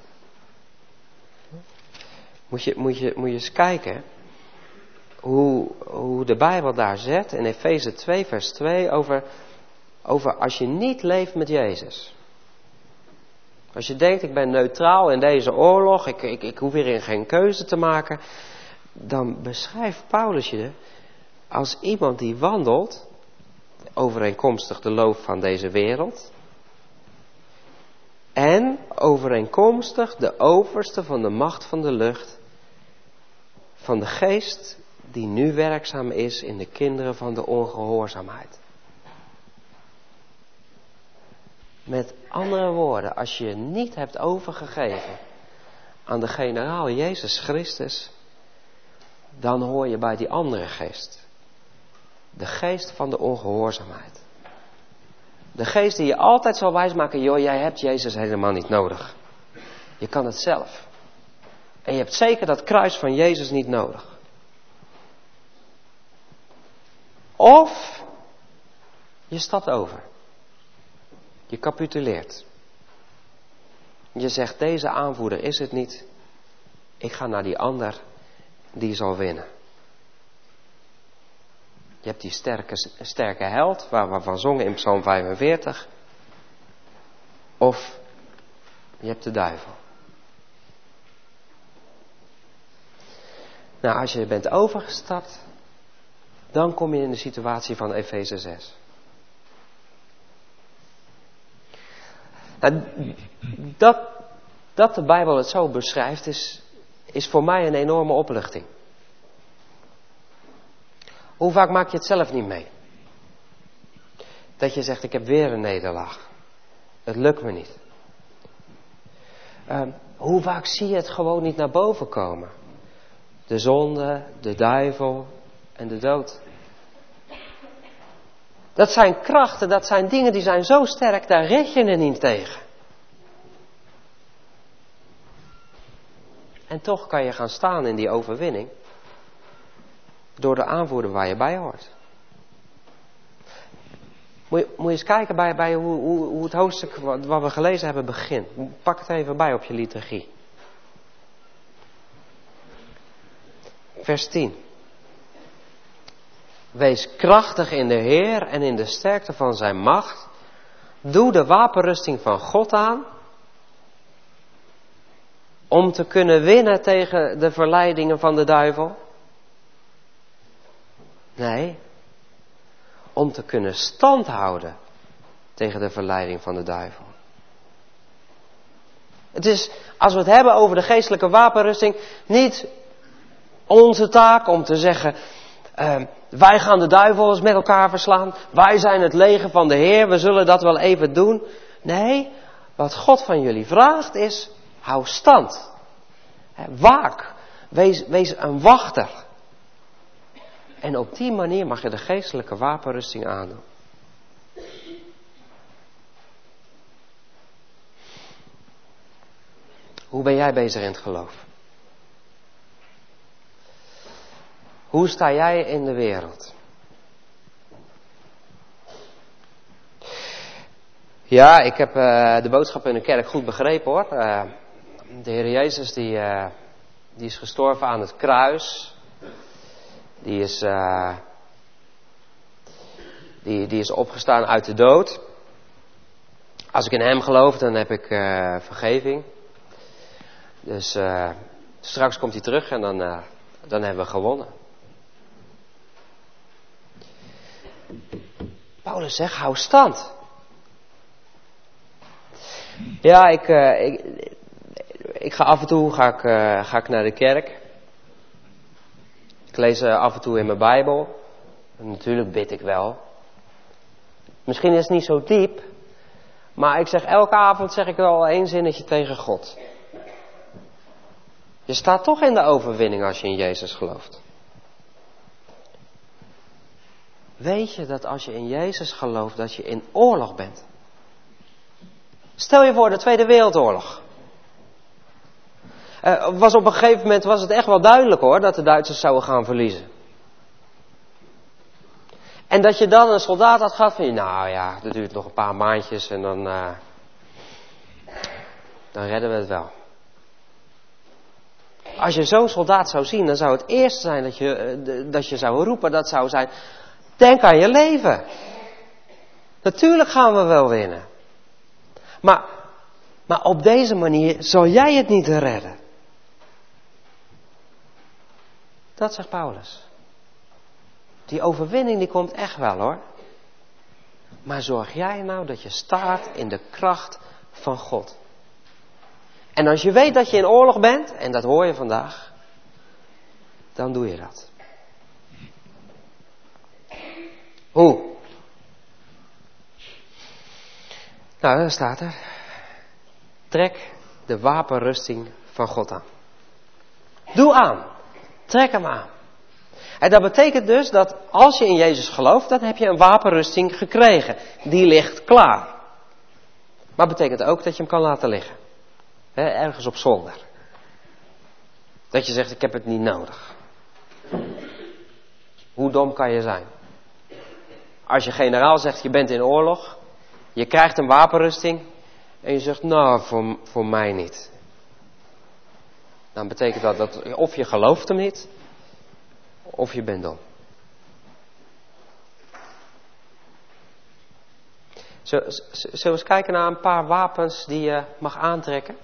Moet je, moet je, moet je eens kijken hoe, hoe de Bijbel daar zet in Efeze twee vers twee over, over als je niet leeft met Jezus. Als je denkt, ik ben neutraal in deze oorlog, ik, ik, ik hoef hierin geen keuze te maken. Dan beschrijft Paulus je als iemand die wandelt, overeenkomstig de loop van deze wereld. En overeenkomstig de overste van de macht van de lucht, van de geest die nu werkzaam is in de kinderen van de ongehoorzaamheid. Met andere woorden, als je je niet hebt overgegeven aan de generaal Jezus Christus, dan hoor je bij die andere geest. De geest van de ongehoorzaamheid. De geest die je altijd zal wijsmaken, joh, jij hebt Jezus helemaal niet nodig. Je kan het zelf. En je hebt zeker dat kruis van Jezus niet nodig. Of je stapt over. Je capituleert. Je zegt, deze aanvoerder is het niet. Ik ga naar die ander, die zal winnen. Je hebt die sterke, sterke held, waar we van zongen in Psalm vijfenveertig. Of je hebt de duivel. Nou, als je bent overgestapt, dan kom je in de situatie van Efeze zes. Nou, dat, dat de Bijbel het zo beschrijft, is, is voor mij een enorme opluchting. Hoe vaak maak je het zelf niet mee? Dat je zegt, ik heb weer een nederlaag. Het lukt me niet. Uh, hoe vaak zie je het gewoon niet naar boven komen? De zonde, de duivel en de dood. Dat zijn krachten, dat zijn dingen die zijn zo sterk, daar red je er niet tegen. En toch kan je gaan staan in die overwinning. Door de aanvoerder waar je bij hoort. Moet je, moet je eens kijken bij, bij hoe, hoe, hoe het hoofdstuk wat, wat we gelezen hebben begint. Pak het even bij op je liturgie. Vers tien. Wees krachtig in de Heer en in de sterkte van zijn macht. Doe de wapenrusting van God aan. Om te kunnen winnen tegen de verleidingen van de duivel. Nee. Om te kunnen standhouden tegen de verleiding van de duivel. Het is, als we het hebben over de geestelijke wapenrusting, niet onze taak om te zeggen, uh, wij gaan de duivel eens met elkaar verslaan. Wij zijn het leger van de Heer, we zullen dat wel even doen. Nee, wat God van jullie vraagt is, hou stand. Waak, wees, wees een wachter. En op die manier mag je de geestelijke wapenrusting aandoen. Hoe ben jij bezig in het geloof? Hoe sta jij in de wereld? Ja, ik heb uh, de boodschap in de kerk goed begrepen hoor. Uh, de Heer Jezus die, uh, die is gestorven aan het kruis. Die is, uh, die, die is opgestaan uit de dood. Als ik in hem geloof, dan heb ik uh, vergeving. Dus uh, straks komt hij terug en dan, uh, dan hebben we gewonnen. Paulus zegt, hou stand. Ja, ik, uh, ik, ik ga af en toe ga ik, uh, ga ik naar de kerk. Ik lees uh, af en toe in mijn Bijbel. En natuurlijk bid ik wel. Misschien is het niet zo diep. Maar ik zeg elke avond zeg ik wel één zinnetje tegen God. Je staat toch in de overwinning als je in Jezus gelooft. Weet je dat als je in Jezus gelooft dat je in oorlog bent? Stel je voor de Tweede Wereldoorlog. Uh, was op een gegeven moment was het echt wel duidelijk hoor, dat de Duitsers zouden gaan verliezen. En dat je dan een soldaat had gehad van, nou ja, dat duurt nog een paar maandjes en dan, uh, dan redden we het wel. Als je zo'n soldaat zou zien, dan zou het eerste zijn dat je, uh, dat je zou roepen, dat zou zijn, denk aan je leven. Natuurlijk gaan we wel winnen. Maar, maar op deze manier zal jij het niet redden. Dat zegt Paulus. Die overwinning die komt echt wel hoor. Maar zorg jij nou dat je staat in de kracht van God. En als je weet dat je in oorlog bent, en dat hoor je vandaag, dan doe je dat. Hoe? Nou, daar staat er. Trek de wapenrusting van God aan. Doe aan. Trek hem aan. En dat betekent dus dat als je in Jezus gelooft, dan heb je een wapenrusting gekregen. Die ligt klaar. Maar dat betekent ook dat je hem kan laten liggen. He, ergens op zolder. Dat je zegt, ik heb het niet nodig. Hoe dom kan je zijn? Als je generaal zegt, je bent in oorlog. Je krijgt een wapenrusting. En je zegt, nou, voor, voor mij niet. Dan betekent dat, dat of je gelooft hem niet. Of je bent dom. Zullen we eens kijken naar een paar wapens die je mag aantrekken?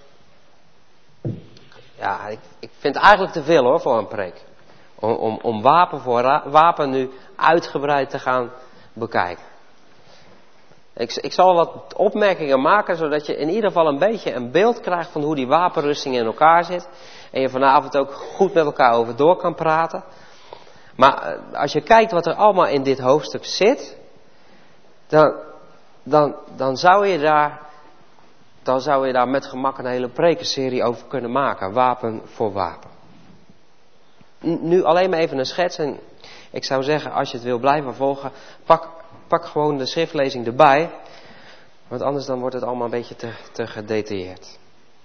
Ja, ik, ik vind het eigenlijk te veel hoor voor een preek. Om, om, om wapen voor ra- wapen nu uitgebreid te gaan bekijken. Ik, ik zal wat opmerkingen maken, zodat je in ieder geval een beetje een beeld krijgt van hoe die wapenrusting in elkaar zit. En je vanavond ook goed met elkaar over door kan praten. Maar als je kijkt wat er allemaal in dit hoofdstuk zit, dan, dan, dan, zou je daar, dan zou je daar met gemak een hele prekenserie over kunnen maken. Wapen voor wapen. Nu alleen maar even een schets. En ik zou zeggen, als je het wil blijven volgen, pak, pak gewoon de schriftlezing erbij. Want anders dan wordt het allemaal een beetje te, te gedetailleerd.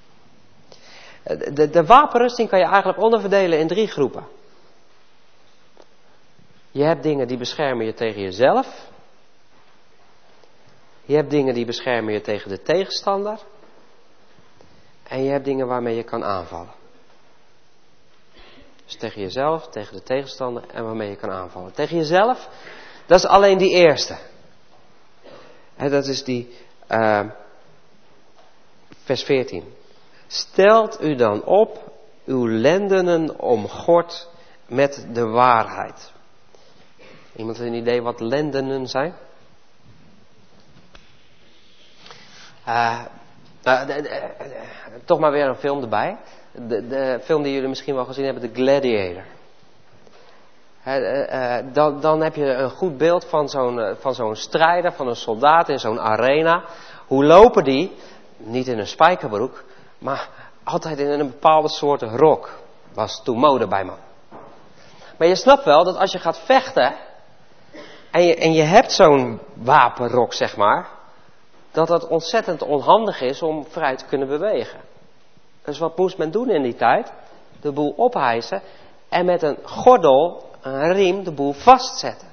De, de wapenrusting kan je eigenlijk onderverdelen in drie groepen. Je hebt dingen die beschermen je tegen jezelf. Je hebt dingen die beschermen je tegen de tegenstander. En je hebt dingen waarmee je kan aanvallen. Dus tegen jezelf, tegen de tegenstander en waarmee je kan aanvallen. Tegen jezelf, dat is alleen die eerste. En dat is die uh, vers veertien. Stelt u dan op uw lendenen omgord met de waarheid. Iemand heeft een idee wat lendenen zijn? Uh, uh, de, de, de, toch maar weer een film erbij. De, de film die jullie misschien wel gezien hebben, The Gladiator. Uh, uh, uh, dan, dan heb je een goed beeld van zo'n, uh, van zo'n strijder, van een soldaat in zo'n arena. Hoe lopen die? Niet in een spijkerbroek, maar altijd in een bepaalde soort rok. Was toen mode bij me. Maar je snapt wel dat als je gaat vechten en je, en je hebt zo'n wapenrok, zeg maar, dat het ontzettend onhandig is om vrij te kunnen bewegen. Dus wat moest men doen in die tijd? De boel ophijsen en met een gordel, een riem, de boel vastzetten.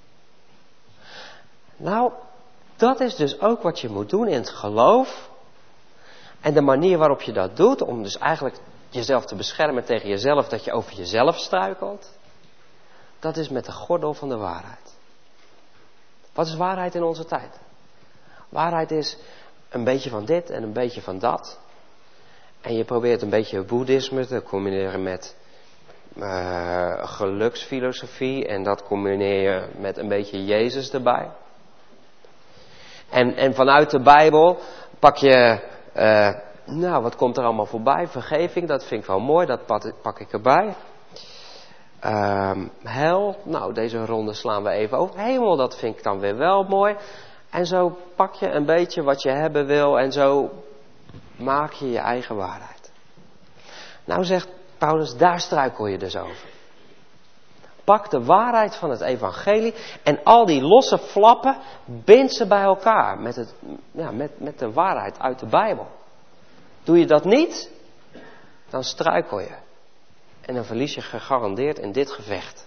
Nou, dat is dus ook wat je moet doen in het geloof. En de manier waarop je dat doet, om dus eigenlijk jezelf te beschermen tegen jezelf, dat je over jezelf struikelt, dat is met de gordel van de waarheid. Wat is waarheid in onze tijd? Waarheid is een beetje van dit en een beetje van dat. En je probeert een beetje boeddhisme te combineren met uh, geluksfilosofie. En dat combineer je met een beetje Jezus erbij. En, en vanuit de Bijbel pak je, uh, nou wat komt er allemaal voorbij? Vergeving, dat vind ik wel mooi, dat pak ik erbij. Uh, hel, nou deze ronde slaan we even over. Hemel, dat vind ik dan weer wel mooi. En zo pak je een beetje wat je hebben wil en zo maak je je eigen waarheid. Nou zegt Paulus, daar struikel je dus over. Pak de waarheid van het evangelie en al die losse flappen, bind ze bij elkaar met, het, ja, met, met de waarheid uit de Bijbel. Doe je dat niet, dan struikel je. En dan verlies je gegarandeerd in dit gevecht.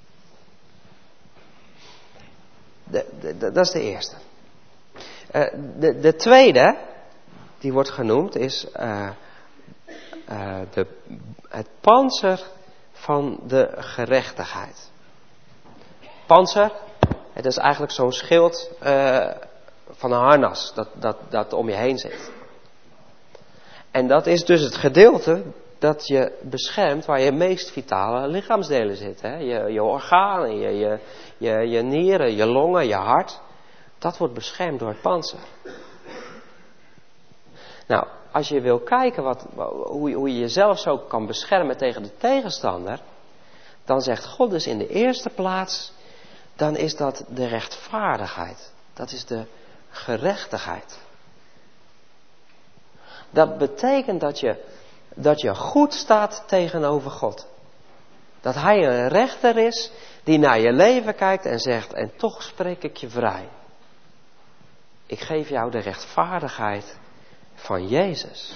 De, de, de, dat is de eerste. Uh, de, de tweede, die wordt genoemd, is uh, uh, de, het pantser van de gerechtigheid. Pantser, het is eigenlijk zo'n schild uh, van een harnas dat, dat, dat om je heen zit. En dat is dus het gedeelte dat je beschermt waar je meest vitale lichaamsdelen zitten. Hè? Je, je organen, je, je, je, je nieren, je longen, je hart. Dat wordt beschermd door het pantser. Nou, als je wil kijken wat, hoe, hoe je jezelf zo kan beschermen tegen de tegenstander, dan zegt God dus in de eerste plaats, dan is dat de rechtvaardigheid. Dat is de gerechtigheid. Dat betekent dat je dat je goed staat tegenover God. Dat Hij een rechter is die naar je leven kijkt en zegt, en toch spreek ik je vrij. Ik geef jou de rechtvaardigheid van Jezus.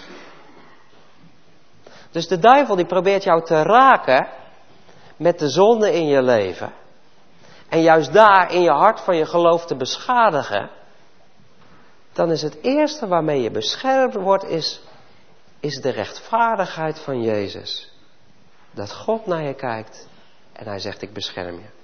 Dus de duivel die probeert jou te raken met de zonde in je leven. En juist daar in je hart van je geloof te beschadigen. Dan is het eerste waarmee je beschermd wordt, is, is de rechtvaardigheid van Jezus. Dat God naar je kijkt en Hij zegt, ik bescherm je.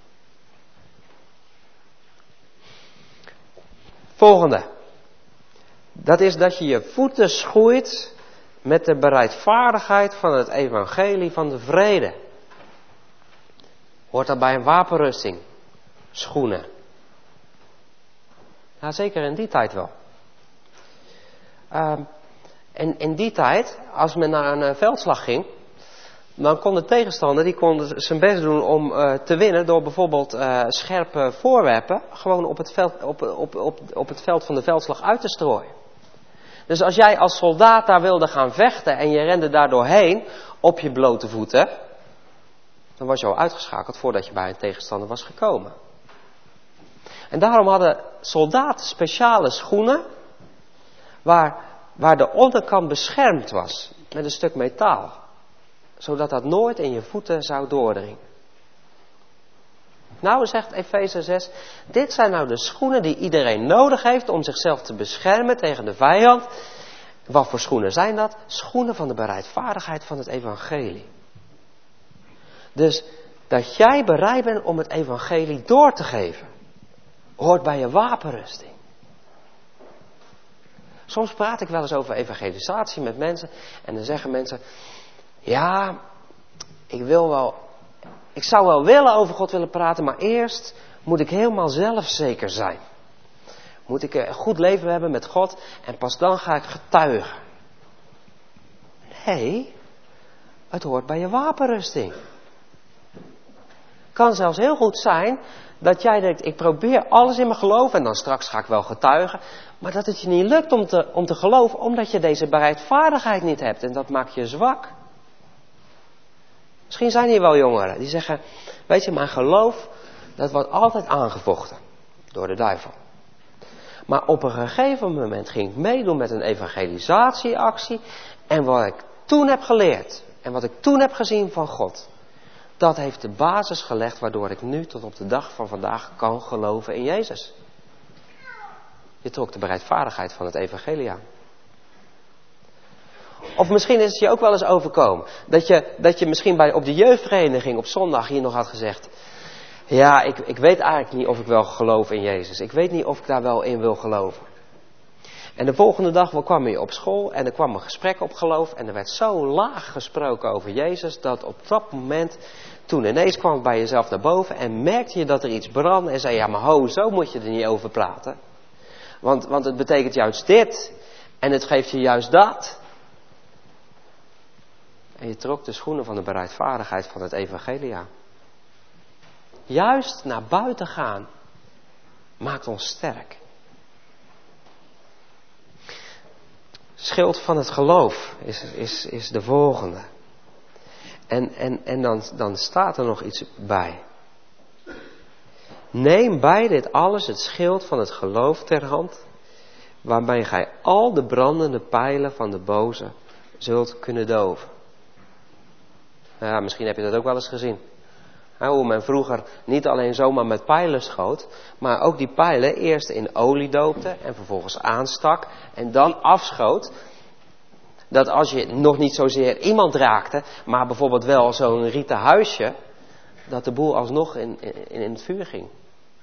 Volgende. Dat is dat je je voeten schoeit met de bereidvaardigheid van het evangelie van de vrede. Hoort dat bij een wapenrusting? Schoenen. Ja, zeker in die tijd wel. Uh, en in die tijd, als men naar een uh, veldslag ging, dan kon de tegenstander, die kon zijn best doen om uh, te winnen door bijvoorbeeld uh, scherpe voorwerpen gewoon op het, veld, op, op, op, op het veld van de veldslag uit te strooien. Dus als jij als soldaat daar wilde gaan vechten en je rende daar doorheen op je blote voeten, dan was je al uitgeschakeld voordat je bij een tegenstander was gekomen. En daarom hadden soldaten speciale schoenen waar, waar de onderkant beschermd was met een stuk metaal. Zodat dat nooit in je voeten zou doordringen. Nou, zegt Efeze zes, dit zijn nou de schoenen die iedereen nodig heeft om zichzelf te beschermen tegen de vijand. Wat voor schoenen zijn dat? Schoenen van de bereidvaardigheid van het evangelie. Dus dat jij bereid bent om het evangelie door te geven, hoort bij je wapenrusting. Soms praat ik wel eens over evangelisatie met mensen en dan zeggen mensen, ja, ik wil wel, ik zou wel willen over God willen praten, maar eerst moet ik helemaal zelfzeker zijn. Moet ik een goed leven hebben met God en pas dan ga ik getuigen. Nee, het hoort bij je wapenrusting. Kan zelfs heel goed zijn dat jij denkt, ik probeer alles in mijn geloof en dan straks ga ik wel getuigen. Maar dat het je niet lukt om te, om te geloven omdat je deze bereidvaardigheid niet hebt en dat maakt je zwak. Misschien zijn hier wel jongeren die zeggen, weet je, mijn geloof, dat wordt altijd aangevochten door de duivel. Maar op een gegeven moment ging ik meedoen met een evangelisatieactie en wat ik toen heb geleerd en wat ik toen heb gezien van God, dat heeft de basis gelegd waardoor ik nu tot op de dag van vandaag kan geloven in Jezus. Je trok de bereidvaardigheid van het evangelie aan. Of misschien is het je ook wel eens overkomen. Dat je, dat je misschien bij, op de jeugdvereniging op zondag hier nog had gezegd, ja, ik, ik weet eigenlijk niet of ik wel geloof in Jezus. Ik weet niet of ik daar wel in wil geloven. En de volgende dag kwam je op school en er kwam een gesprek op geloof. En er werd zo laag gesproken over Jezus, dat op dat moment, toen ineens kwam het bij jezelf naar boven en merkte je dat er iets brandde en zei, ja maar ho, zo moet je er niet over praten. Want, want het betekent juist dit en het geeft je juist dat. En je trok de schoenen van de bereidvaardigheid van het evangelie aan. Juist naar buiten gaan maakt ons sterk. Schild van het geloof is, is, is de volgende. En, en, en dan, dan staat er nog iets bij. Neem bij dit alles het schild van het geloof ter hand, waarmee gij al de brandende pijlen van de boze zult kunnen doven. Ja, misschien heb je dat ook wel eens gezien. Hoe men vroeger niet alleen zomaar met pijlen schoot, maar ook die pijlen eerst in olie doopte en vervolgens aanstak en dan afschoot. Dat als je nog niet zozeer iemand raakte, maar bijvoorbeeld wel zo'n rieten huisje, dat de boel alsnog in, in, in het vuur ging.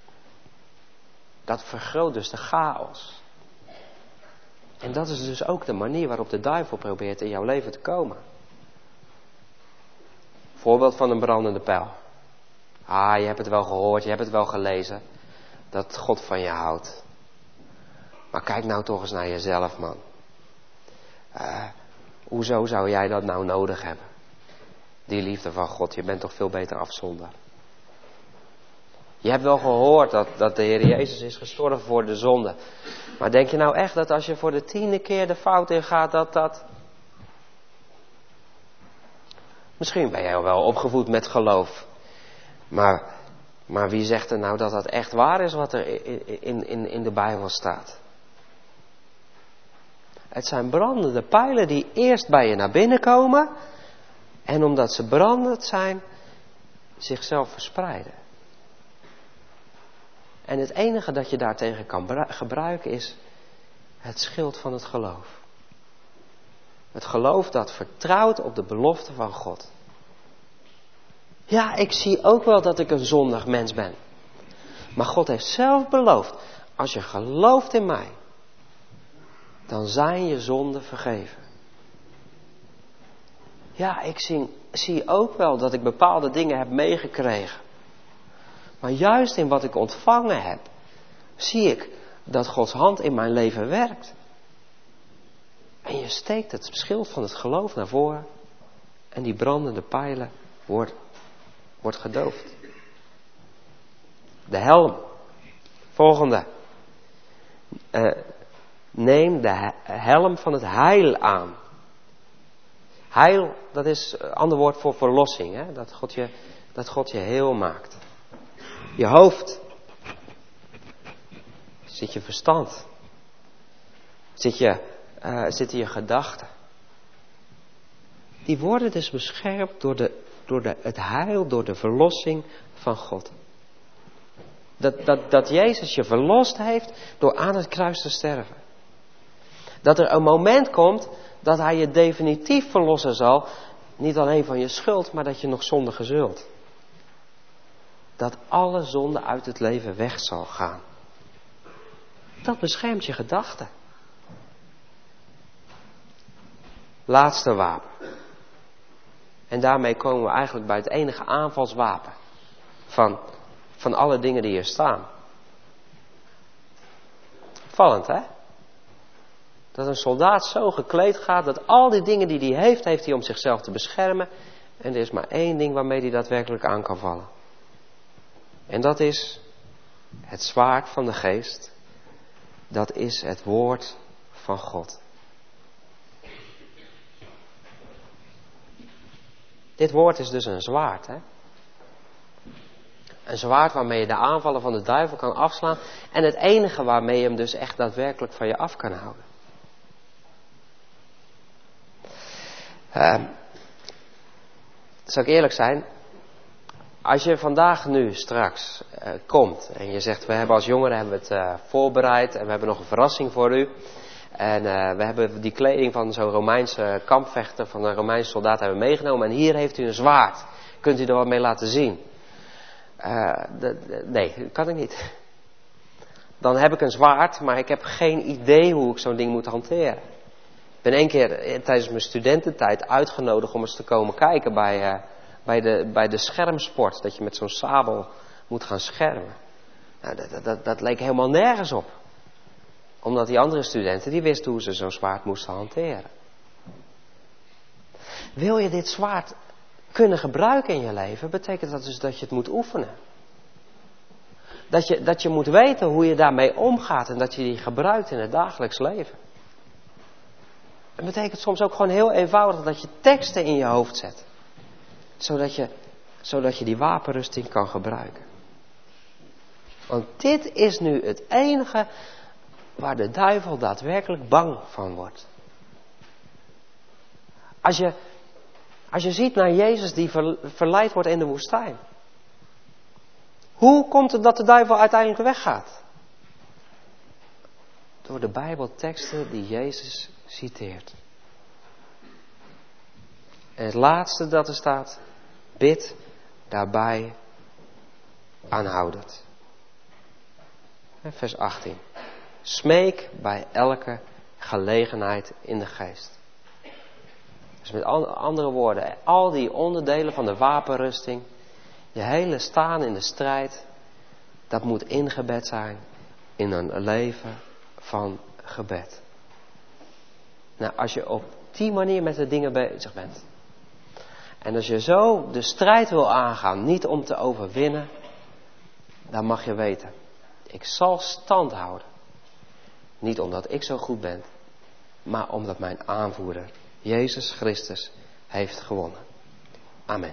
Dat vergroot dus de chaos. En dat is dus ook de manier waarop de duivel probeert in jouw leven te komen. Voorbeeld van een brandende pijl. Ah, je hebt het wel gehoord, je hebt het wel gelezen. Dat God van je houdt. Maar kijk nou toch eens naar jezelf, man. Uh, hoezo zou jij dat nou nodig hebben? Die liefde van God, je bent toch veel beter af zonder. Je hebt wel gehoord dat, dat de Heer Jezus is gestorven voor de zonde. Maar denk je nou echt dat als je voor de tiende keer de fout in gaat, dat dat... Misschien ben jij wel opgevoed met geloof. Maar, maar wie zegt er nou dat dat echt waar is wat er in, in, in de Bijbel staat? Het zijn brandende pijlen die eerst bij je naar binnen komen. En omdat ze brandend zijn, zichzelf verspreiden. En het enige dat je daartegen kan gebruiken is het schild van het geloof. Het geloof dat vertrouwt op de belofte van God. Ja, ik zie ook wel dat ik een zondig mens ben. Maar God heeft zelf beloofd, als je gelooft in mij, dan zijn je zonden vergeven. Ja, ik zie, zie ook wel dat ik bepaalde dingen heb meegekregen. Maar juist in wat ik ontvangen heb, zie ik dat Gods hand in mijn leven werkt. En je steekt het schild van het geloof naar voren en die brandende pijlen wordt, wordt gedoofd. De helm. Volgende. Uh, neem de helm van het heil aan. Heil, dat is een ander woord voor verlossing. Hè? Dat, God je, dat God je heel maakt. Je hoofd. Zit je verstand. Zit je, uh, zitten je gedachten. Die worden dus beschermd door, de, door de, het heil, door de verlossing van God. Dat, dat, dat Jezus je verlost heeft door aan het kruis te sterven. Dat er een moment komt dat hij je definitief verlossen zal. Niet alleen van je schuld, maar dat je nog zondigen zult. Dat alle zonde uit het leven weg zal gaan. Dat beschermt je gedachten. Laatste wapen. En daarmee komen we eigenlijk bij het enige aanvalswapen van, van alle dingen die hier staan. Opvallend, hè? Dat een soldaat zo gekleed gaat dat al die dingen die hij heeft, heeft hij om zichzelf te beschermen. En er is maar één ding waarmee hij daadwerkelijk aan kan vallen. En dat is het zwaard van de geest. Dat is het woord van God. Dit woord is dus een zwaard, hè? Een zwaard waarmee je de aanvallen van de duivel kan afslaan. En het enige waarmee je hem dus echt daadwerkelijk van je af kan houden. Uh, zal ik eerlijk zijn? Als je vandaag nu straks uh, komt en je zegt, we hebben als jongeren hebben we het uh, voorbereid en we hebben nog een verrassing voor u. En uh, we hebben die kleding van zo'n Romeinse kampvechter, van een Romeinse soldaat hebben meegenomen. En hier heeft u een zwaard. Kunt u er wat mee laten zien? Uh, de, de, nee, dat kan ik niet. Dan heb ik een zwaard, maar ik heb geen idee hoe ik zo'n ding moet hanteren. Ik ben één keer tijdens mijn studententijd uitgenodigd om eens te komen kijken bij, uh, bij, de, bij de schermsport. Dat je met zo'n sabel moet gaan schermen. Nou, dat, dat, dat leek helemaal nergens op. Omdat die andere studenten, die wisten hoe ze zo'n zwaard moesten hanteren. Wil je dit zwaard kunnen gebruiken in je leven, betekent dat dus dat je het moet oefenen. Dat je, dat je moet weten hoe je daarmee omgaat en dat je die gebruikt in het dagelijks leven. Het betekent soms ook gewoon heel eenvoudig dat je teksten in je hoofd zet. Zodat je, zodat je die wapenrusting kan gebruiken. Want dit is nu het enige waar de duivel daadwerkelijk bang van wordt. Als je, als je ziet naar Jezus die ver, verleid wordt in de woestijn. Hoe komt het dat de duivel uiteindelijk weggaat? Door de Bijbelteksten die Jezus citeert. En het laatste dat er staat, bid daarbij aanhoudend. Vers achttien. Smeek bij elke gelegenheid in de geest. Dus met andere woorden, al die onderdelen van de wapenrusting, je hele staan in de strijd, dat moet ingebed zijn in een leven van gebed. Nou, als je op die manier met de dingen bezig bent. En als je zo de strijd wil aangaan, niet om te overwinnen, dan mag je weten, ik zal stand houden. Niet omdat ik zo goed ben, maar omdat mijn aanvoerder, Jezus Christus, heeft gewonnen. Amen.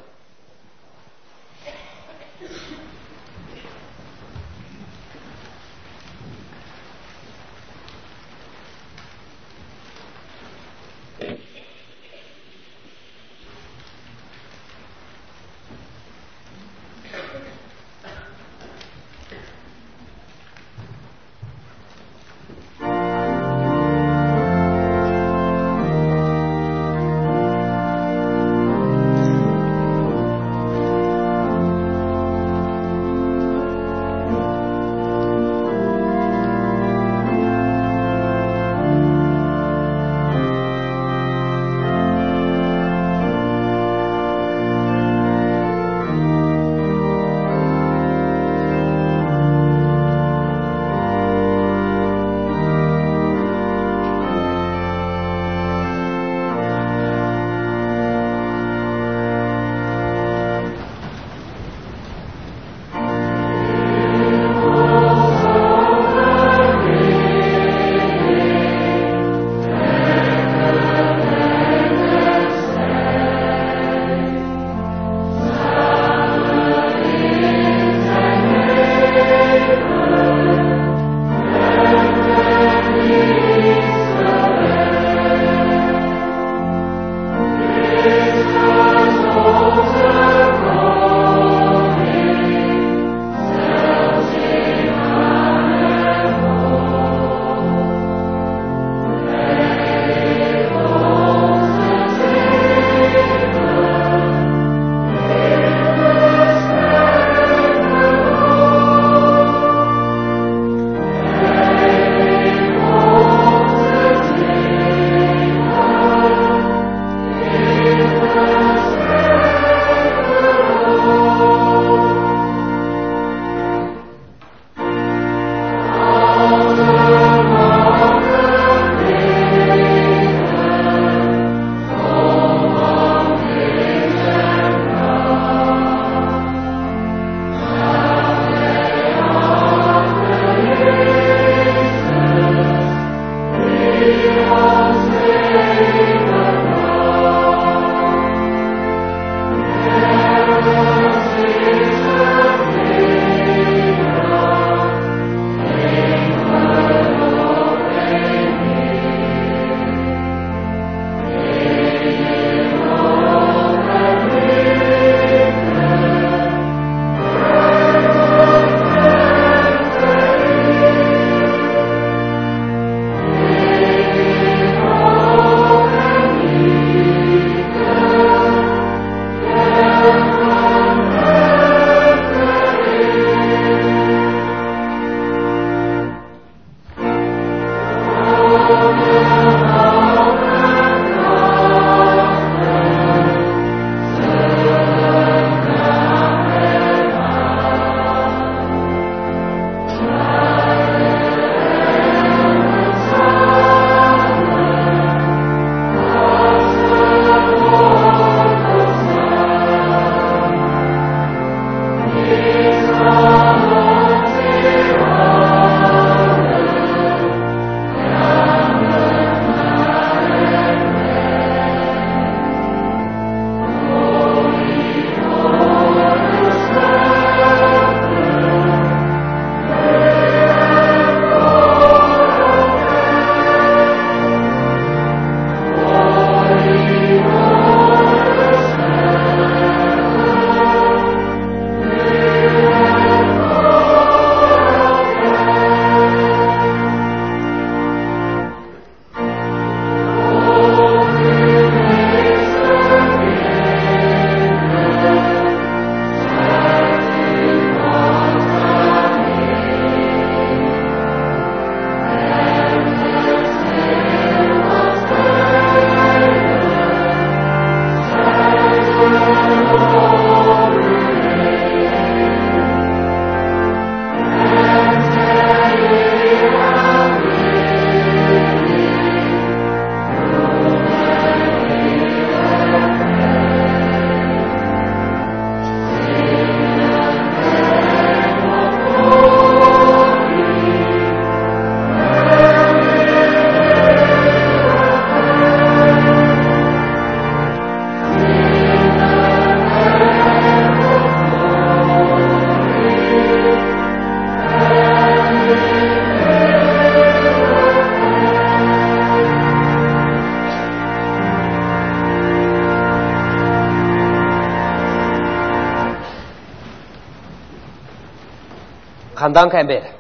We gaan danken en bidden.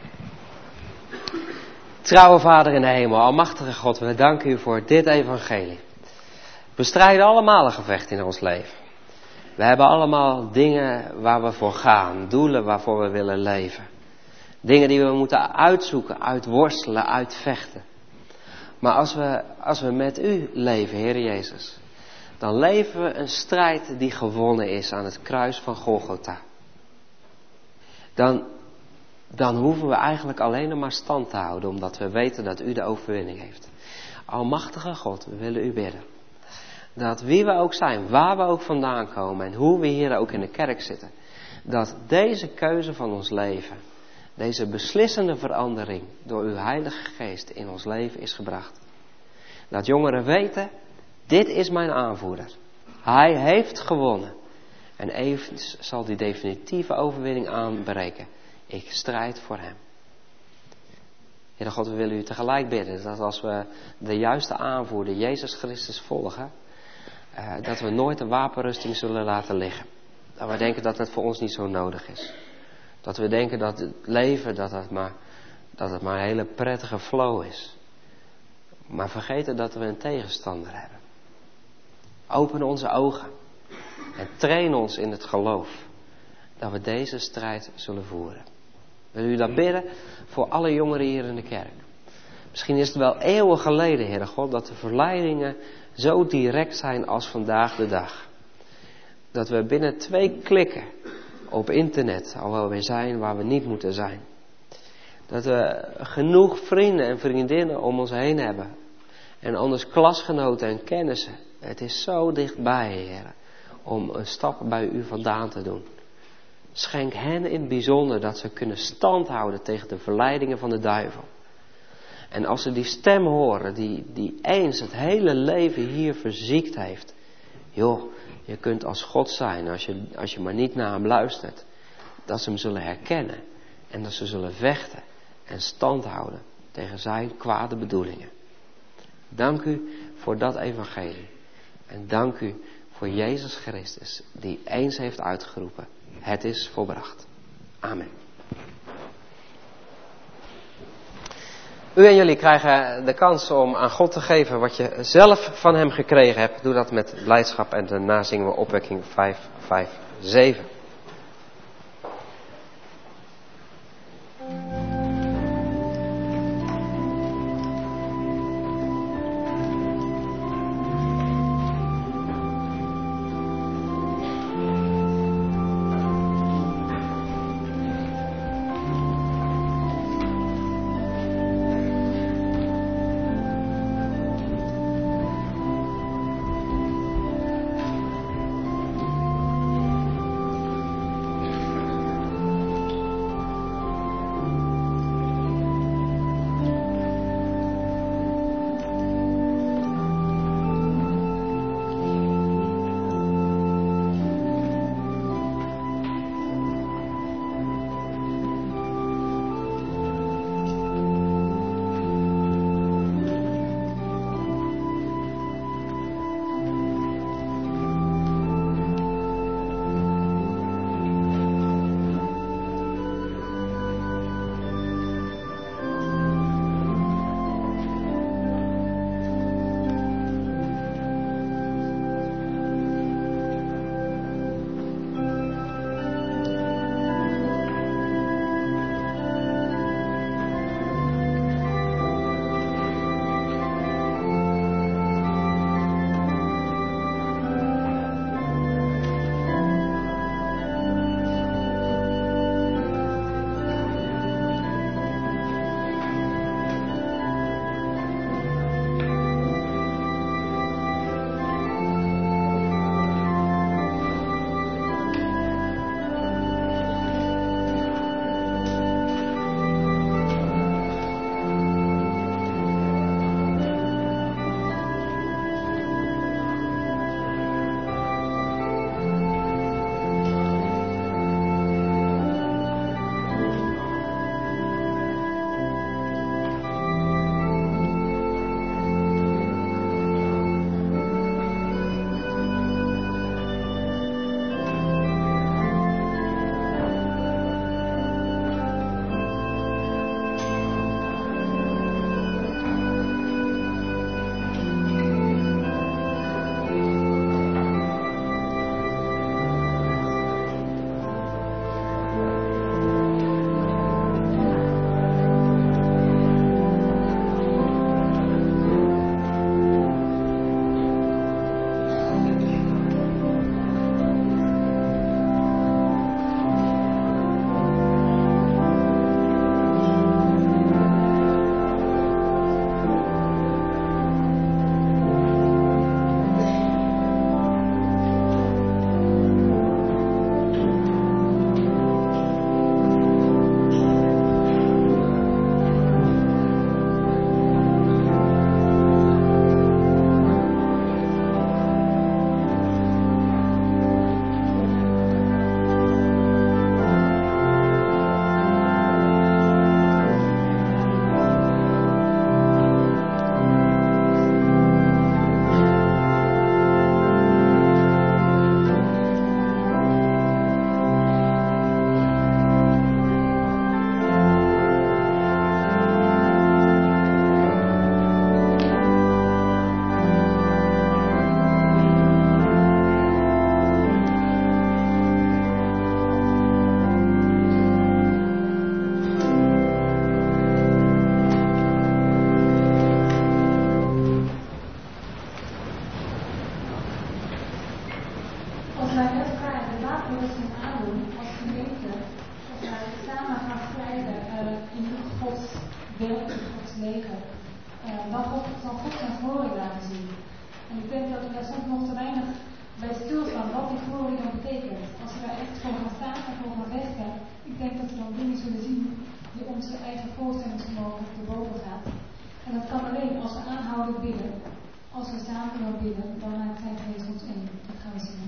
Trouwe Vader in de hemel, almachtige God, we danken u voor dit evangelie. We strijden allemaal een gevecht in ons leven. We hebben allemaal dingen waar we voor gaan, doelen waarvoor we willen leven. Dingen die we moeten uitzoeken, uitworstelen, uitvechten. Maar als we, als we met u leven, Heer Jezus, dan leven we een strijd die gewonnen is aan het kruis van Golgotha. Dan, dan hoeven we eigenlijk alleen nog maar stand te houden, omdat we weten dat u de overwinning heeft. Almachtige God, we willen u bidden. Dat wie we ook zijn, waar we ook vandaan komen en hoe we hier ook in de kerk zitten, dat deze keuze van ons leven, deze beslissende verandering door uw Heilige Geest in ons leven is gebracht. Dat jongeren weten, dit is mijn aanvoerder. Hij heeft gewonnen. En even zal die definitieve overwinning aanbreken. Ik strijd voor hem. Heere God, we willen u tegelijk bidden dat als we de juiste aanvoerder, Jezus Christus, volgen, uh, dat we nooit de wapenrusting zullen laten liggen. Dat we denken dat het voor ons niet zo nodig is. Dat we denken dat het leven, dat het maar, dat het maar een hele prettige flow is. Maar vergeten dat we een tegenstander hebben. Open onze ogen. En train ons in het geloof. Dat we deze strijd zullen voeren. Wil u dat bidden voor alle jongeren hier in de kerk. Misschien is het wel eeuwen geleden, Heere God, dat de verleidingen zo direct zijn als vandaag de dag. Dat we binnen twee klikken op internet al wel weer zijn waar we niet moeten zijn. Dat we genoeg vrienden en vriendinnen om ons heen hebben. En anders klasgenoten en kennissen. Het is zo dichtbij, Heer, om een stap bij u vandaan te doen. Schenk hen in het bijzonder dat ze kunnen standhouden tegen de verleidingen van de duivel. En als ze die stem horen, die, die eens het hele leven hier verziekt heeft. Joh, je kunt als God zijn als je, als je maar niet naar hem luistert. Dat ze hem zullen herkennen. En dat ze zullen vechten en stand houden tegen zijn kwade bedoelingen. Dank u voor dat evangelie. En dank u voor Jezus Christus die eens heeft uitgeroepen. Het is volbracht. Amen. U en jullie krijgen de kans om aan God te geven wat je zelf van hem gekregen hebt. Doe dat met blijdschap en daarna zingen we opwekking vijf vijf zeven. zal God, zal God zijn glorie laten zien. En ik denk dat we daar soms nog te weinig bij stilstaan wat die glorie dan betekent. Als we daar echt voor gaan staan en voor gaan vechten, ik denk dat we dan dingen zullen zien die onze eigen voorstellingsvermogen te boven gaat. En dat kan alleen als we aanhouden bidden. Als we samen kunnen bidden, dan maakt zijn geest ons één. Dat gaan we zien.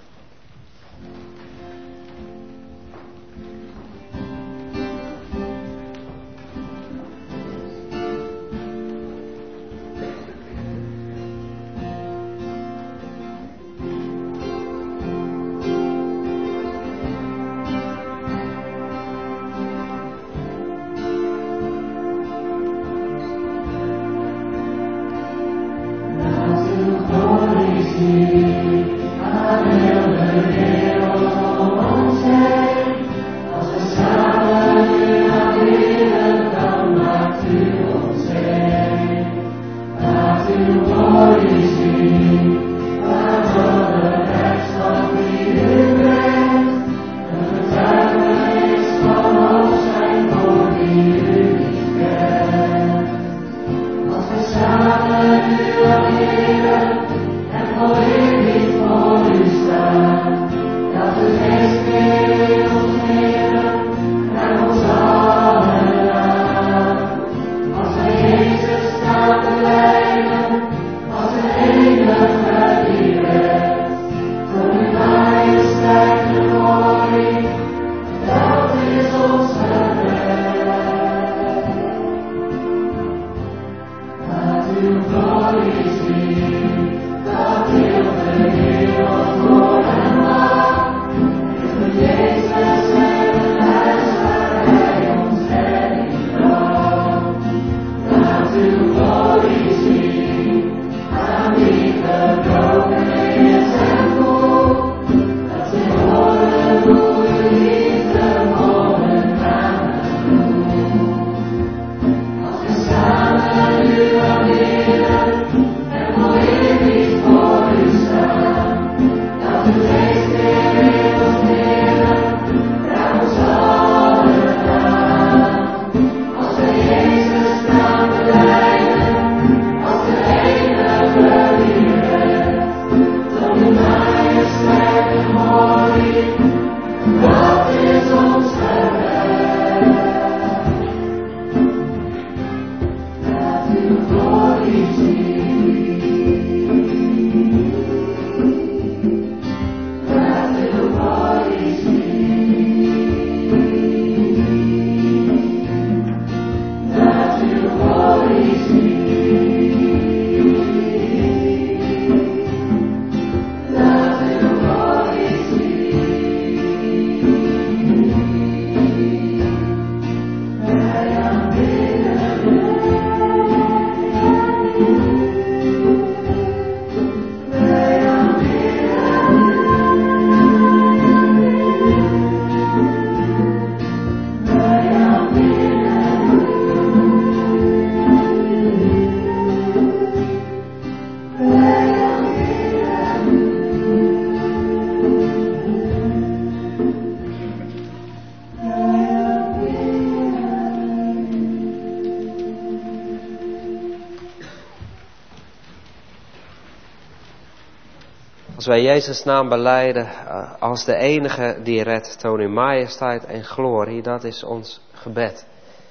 Als wij Jezus' naam belijden uh, als de enige die redt, toon uw majesteit en glorie, dat is ons gebed.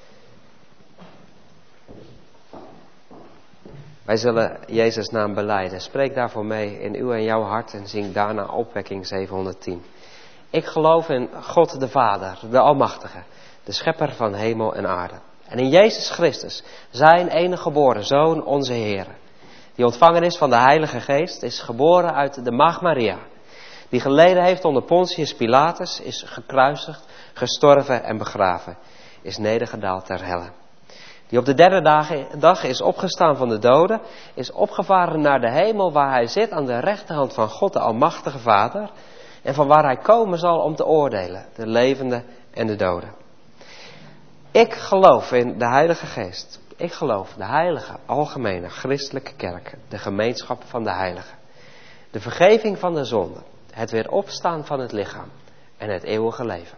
Wij zullen Jezus' naam belijden. Spreek daarvoor mee in uw en jouw hart en zing daarna opwekking zevenhonderdtien. Ik geloof in God de Vader, de Almachtige, de schepper van hemel en aarde. En in Jezus Christus, zijn enige geboren Zoon, onze Heer, die ontvangen is van de Heilige Geest, is geboren uit de Maagd Maria, die geleden heeft onder Pontius Pilatus, is gekruisigd, gestorven en begraven, is nedergedaald ter helle. Die op de derde dag, dag is opgestaan van de doden, is opgevaren naar de hemel waar hij zit aan de rechterhand van God de Almachtige Vader, en van waar hij komen zal om te oordelen, de levenden en de doden. Ik geloof in de Heilige Geest. Ik geloof de heilige, algemene, christelijke kerk, de gemeenschap van de heiligen, de vergeving van de zonde, het weer opstaan van het lichaam en het eeuwige leven.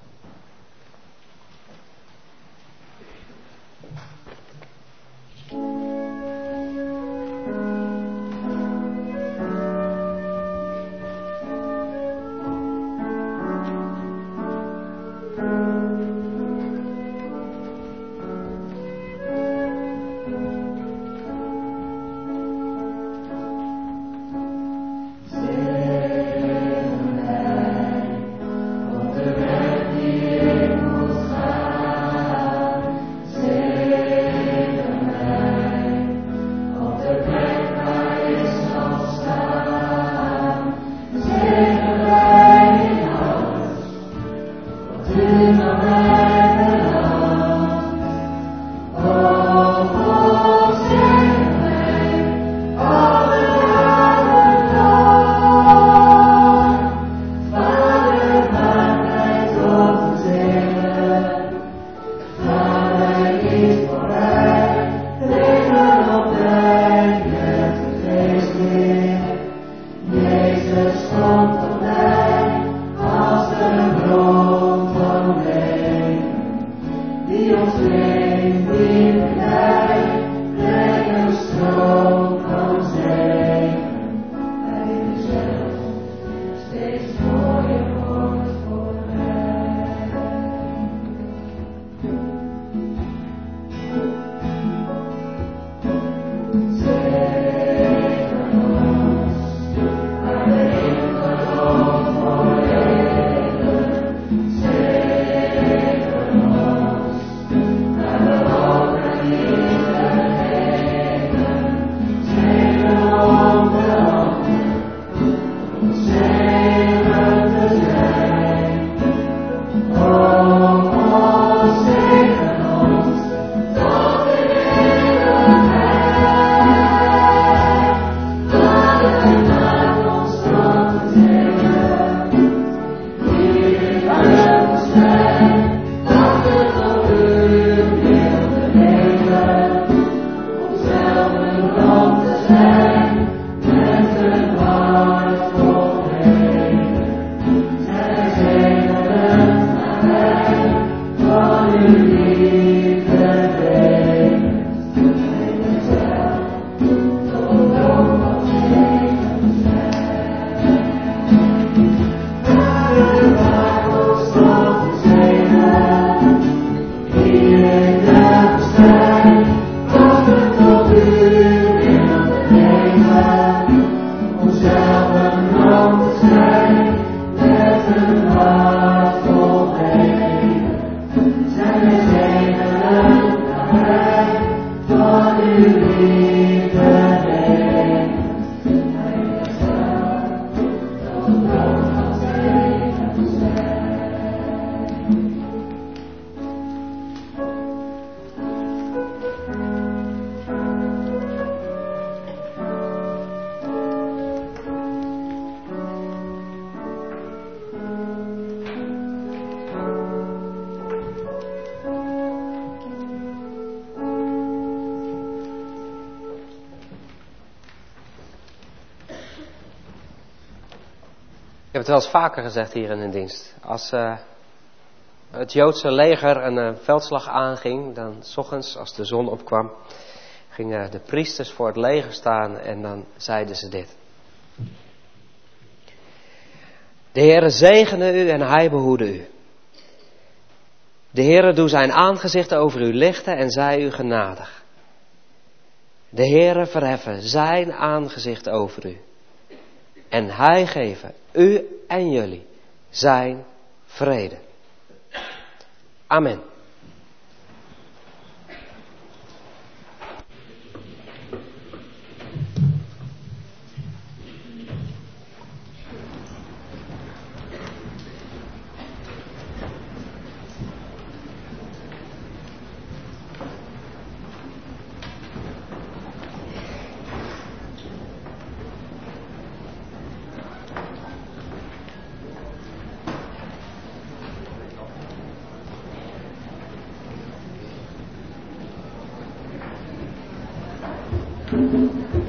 Amen. heb het wel eens vaker gezegd hier in de dienst. Als uh, het Joodse leger een uh, veldslag aanging, dan 's ochtends als de zon opkwam, gingen de priesters voor het leger staan en dan zeiden ze dit. De Heere zegene u en hij behoede u. De Heere doe zijn aangezicht over u lichten en zij u genadig. De Heere verheffen zijn aangezicht over u. En hij geven u en jullie zijn vrede. Amen. Thank you.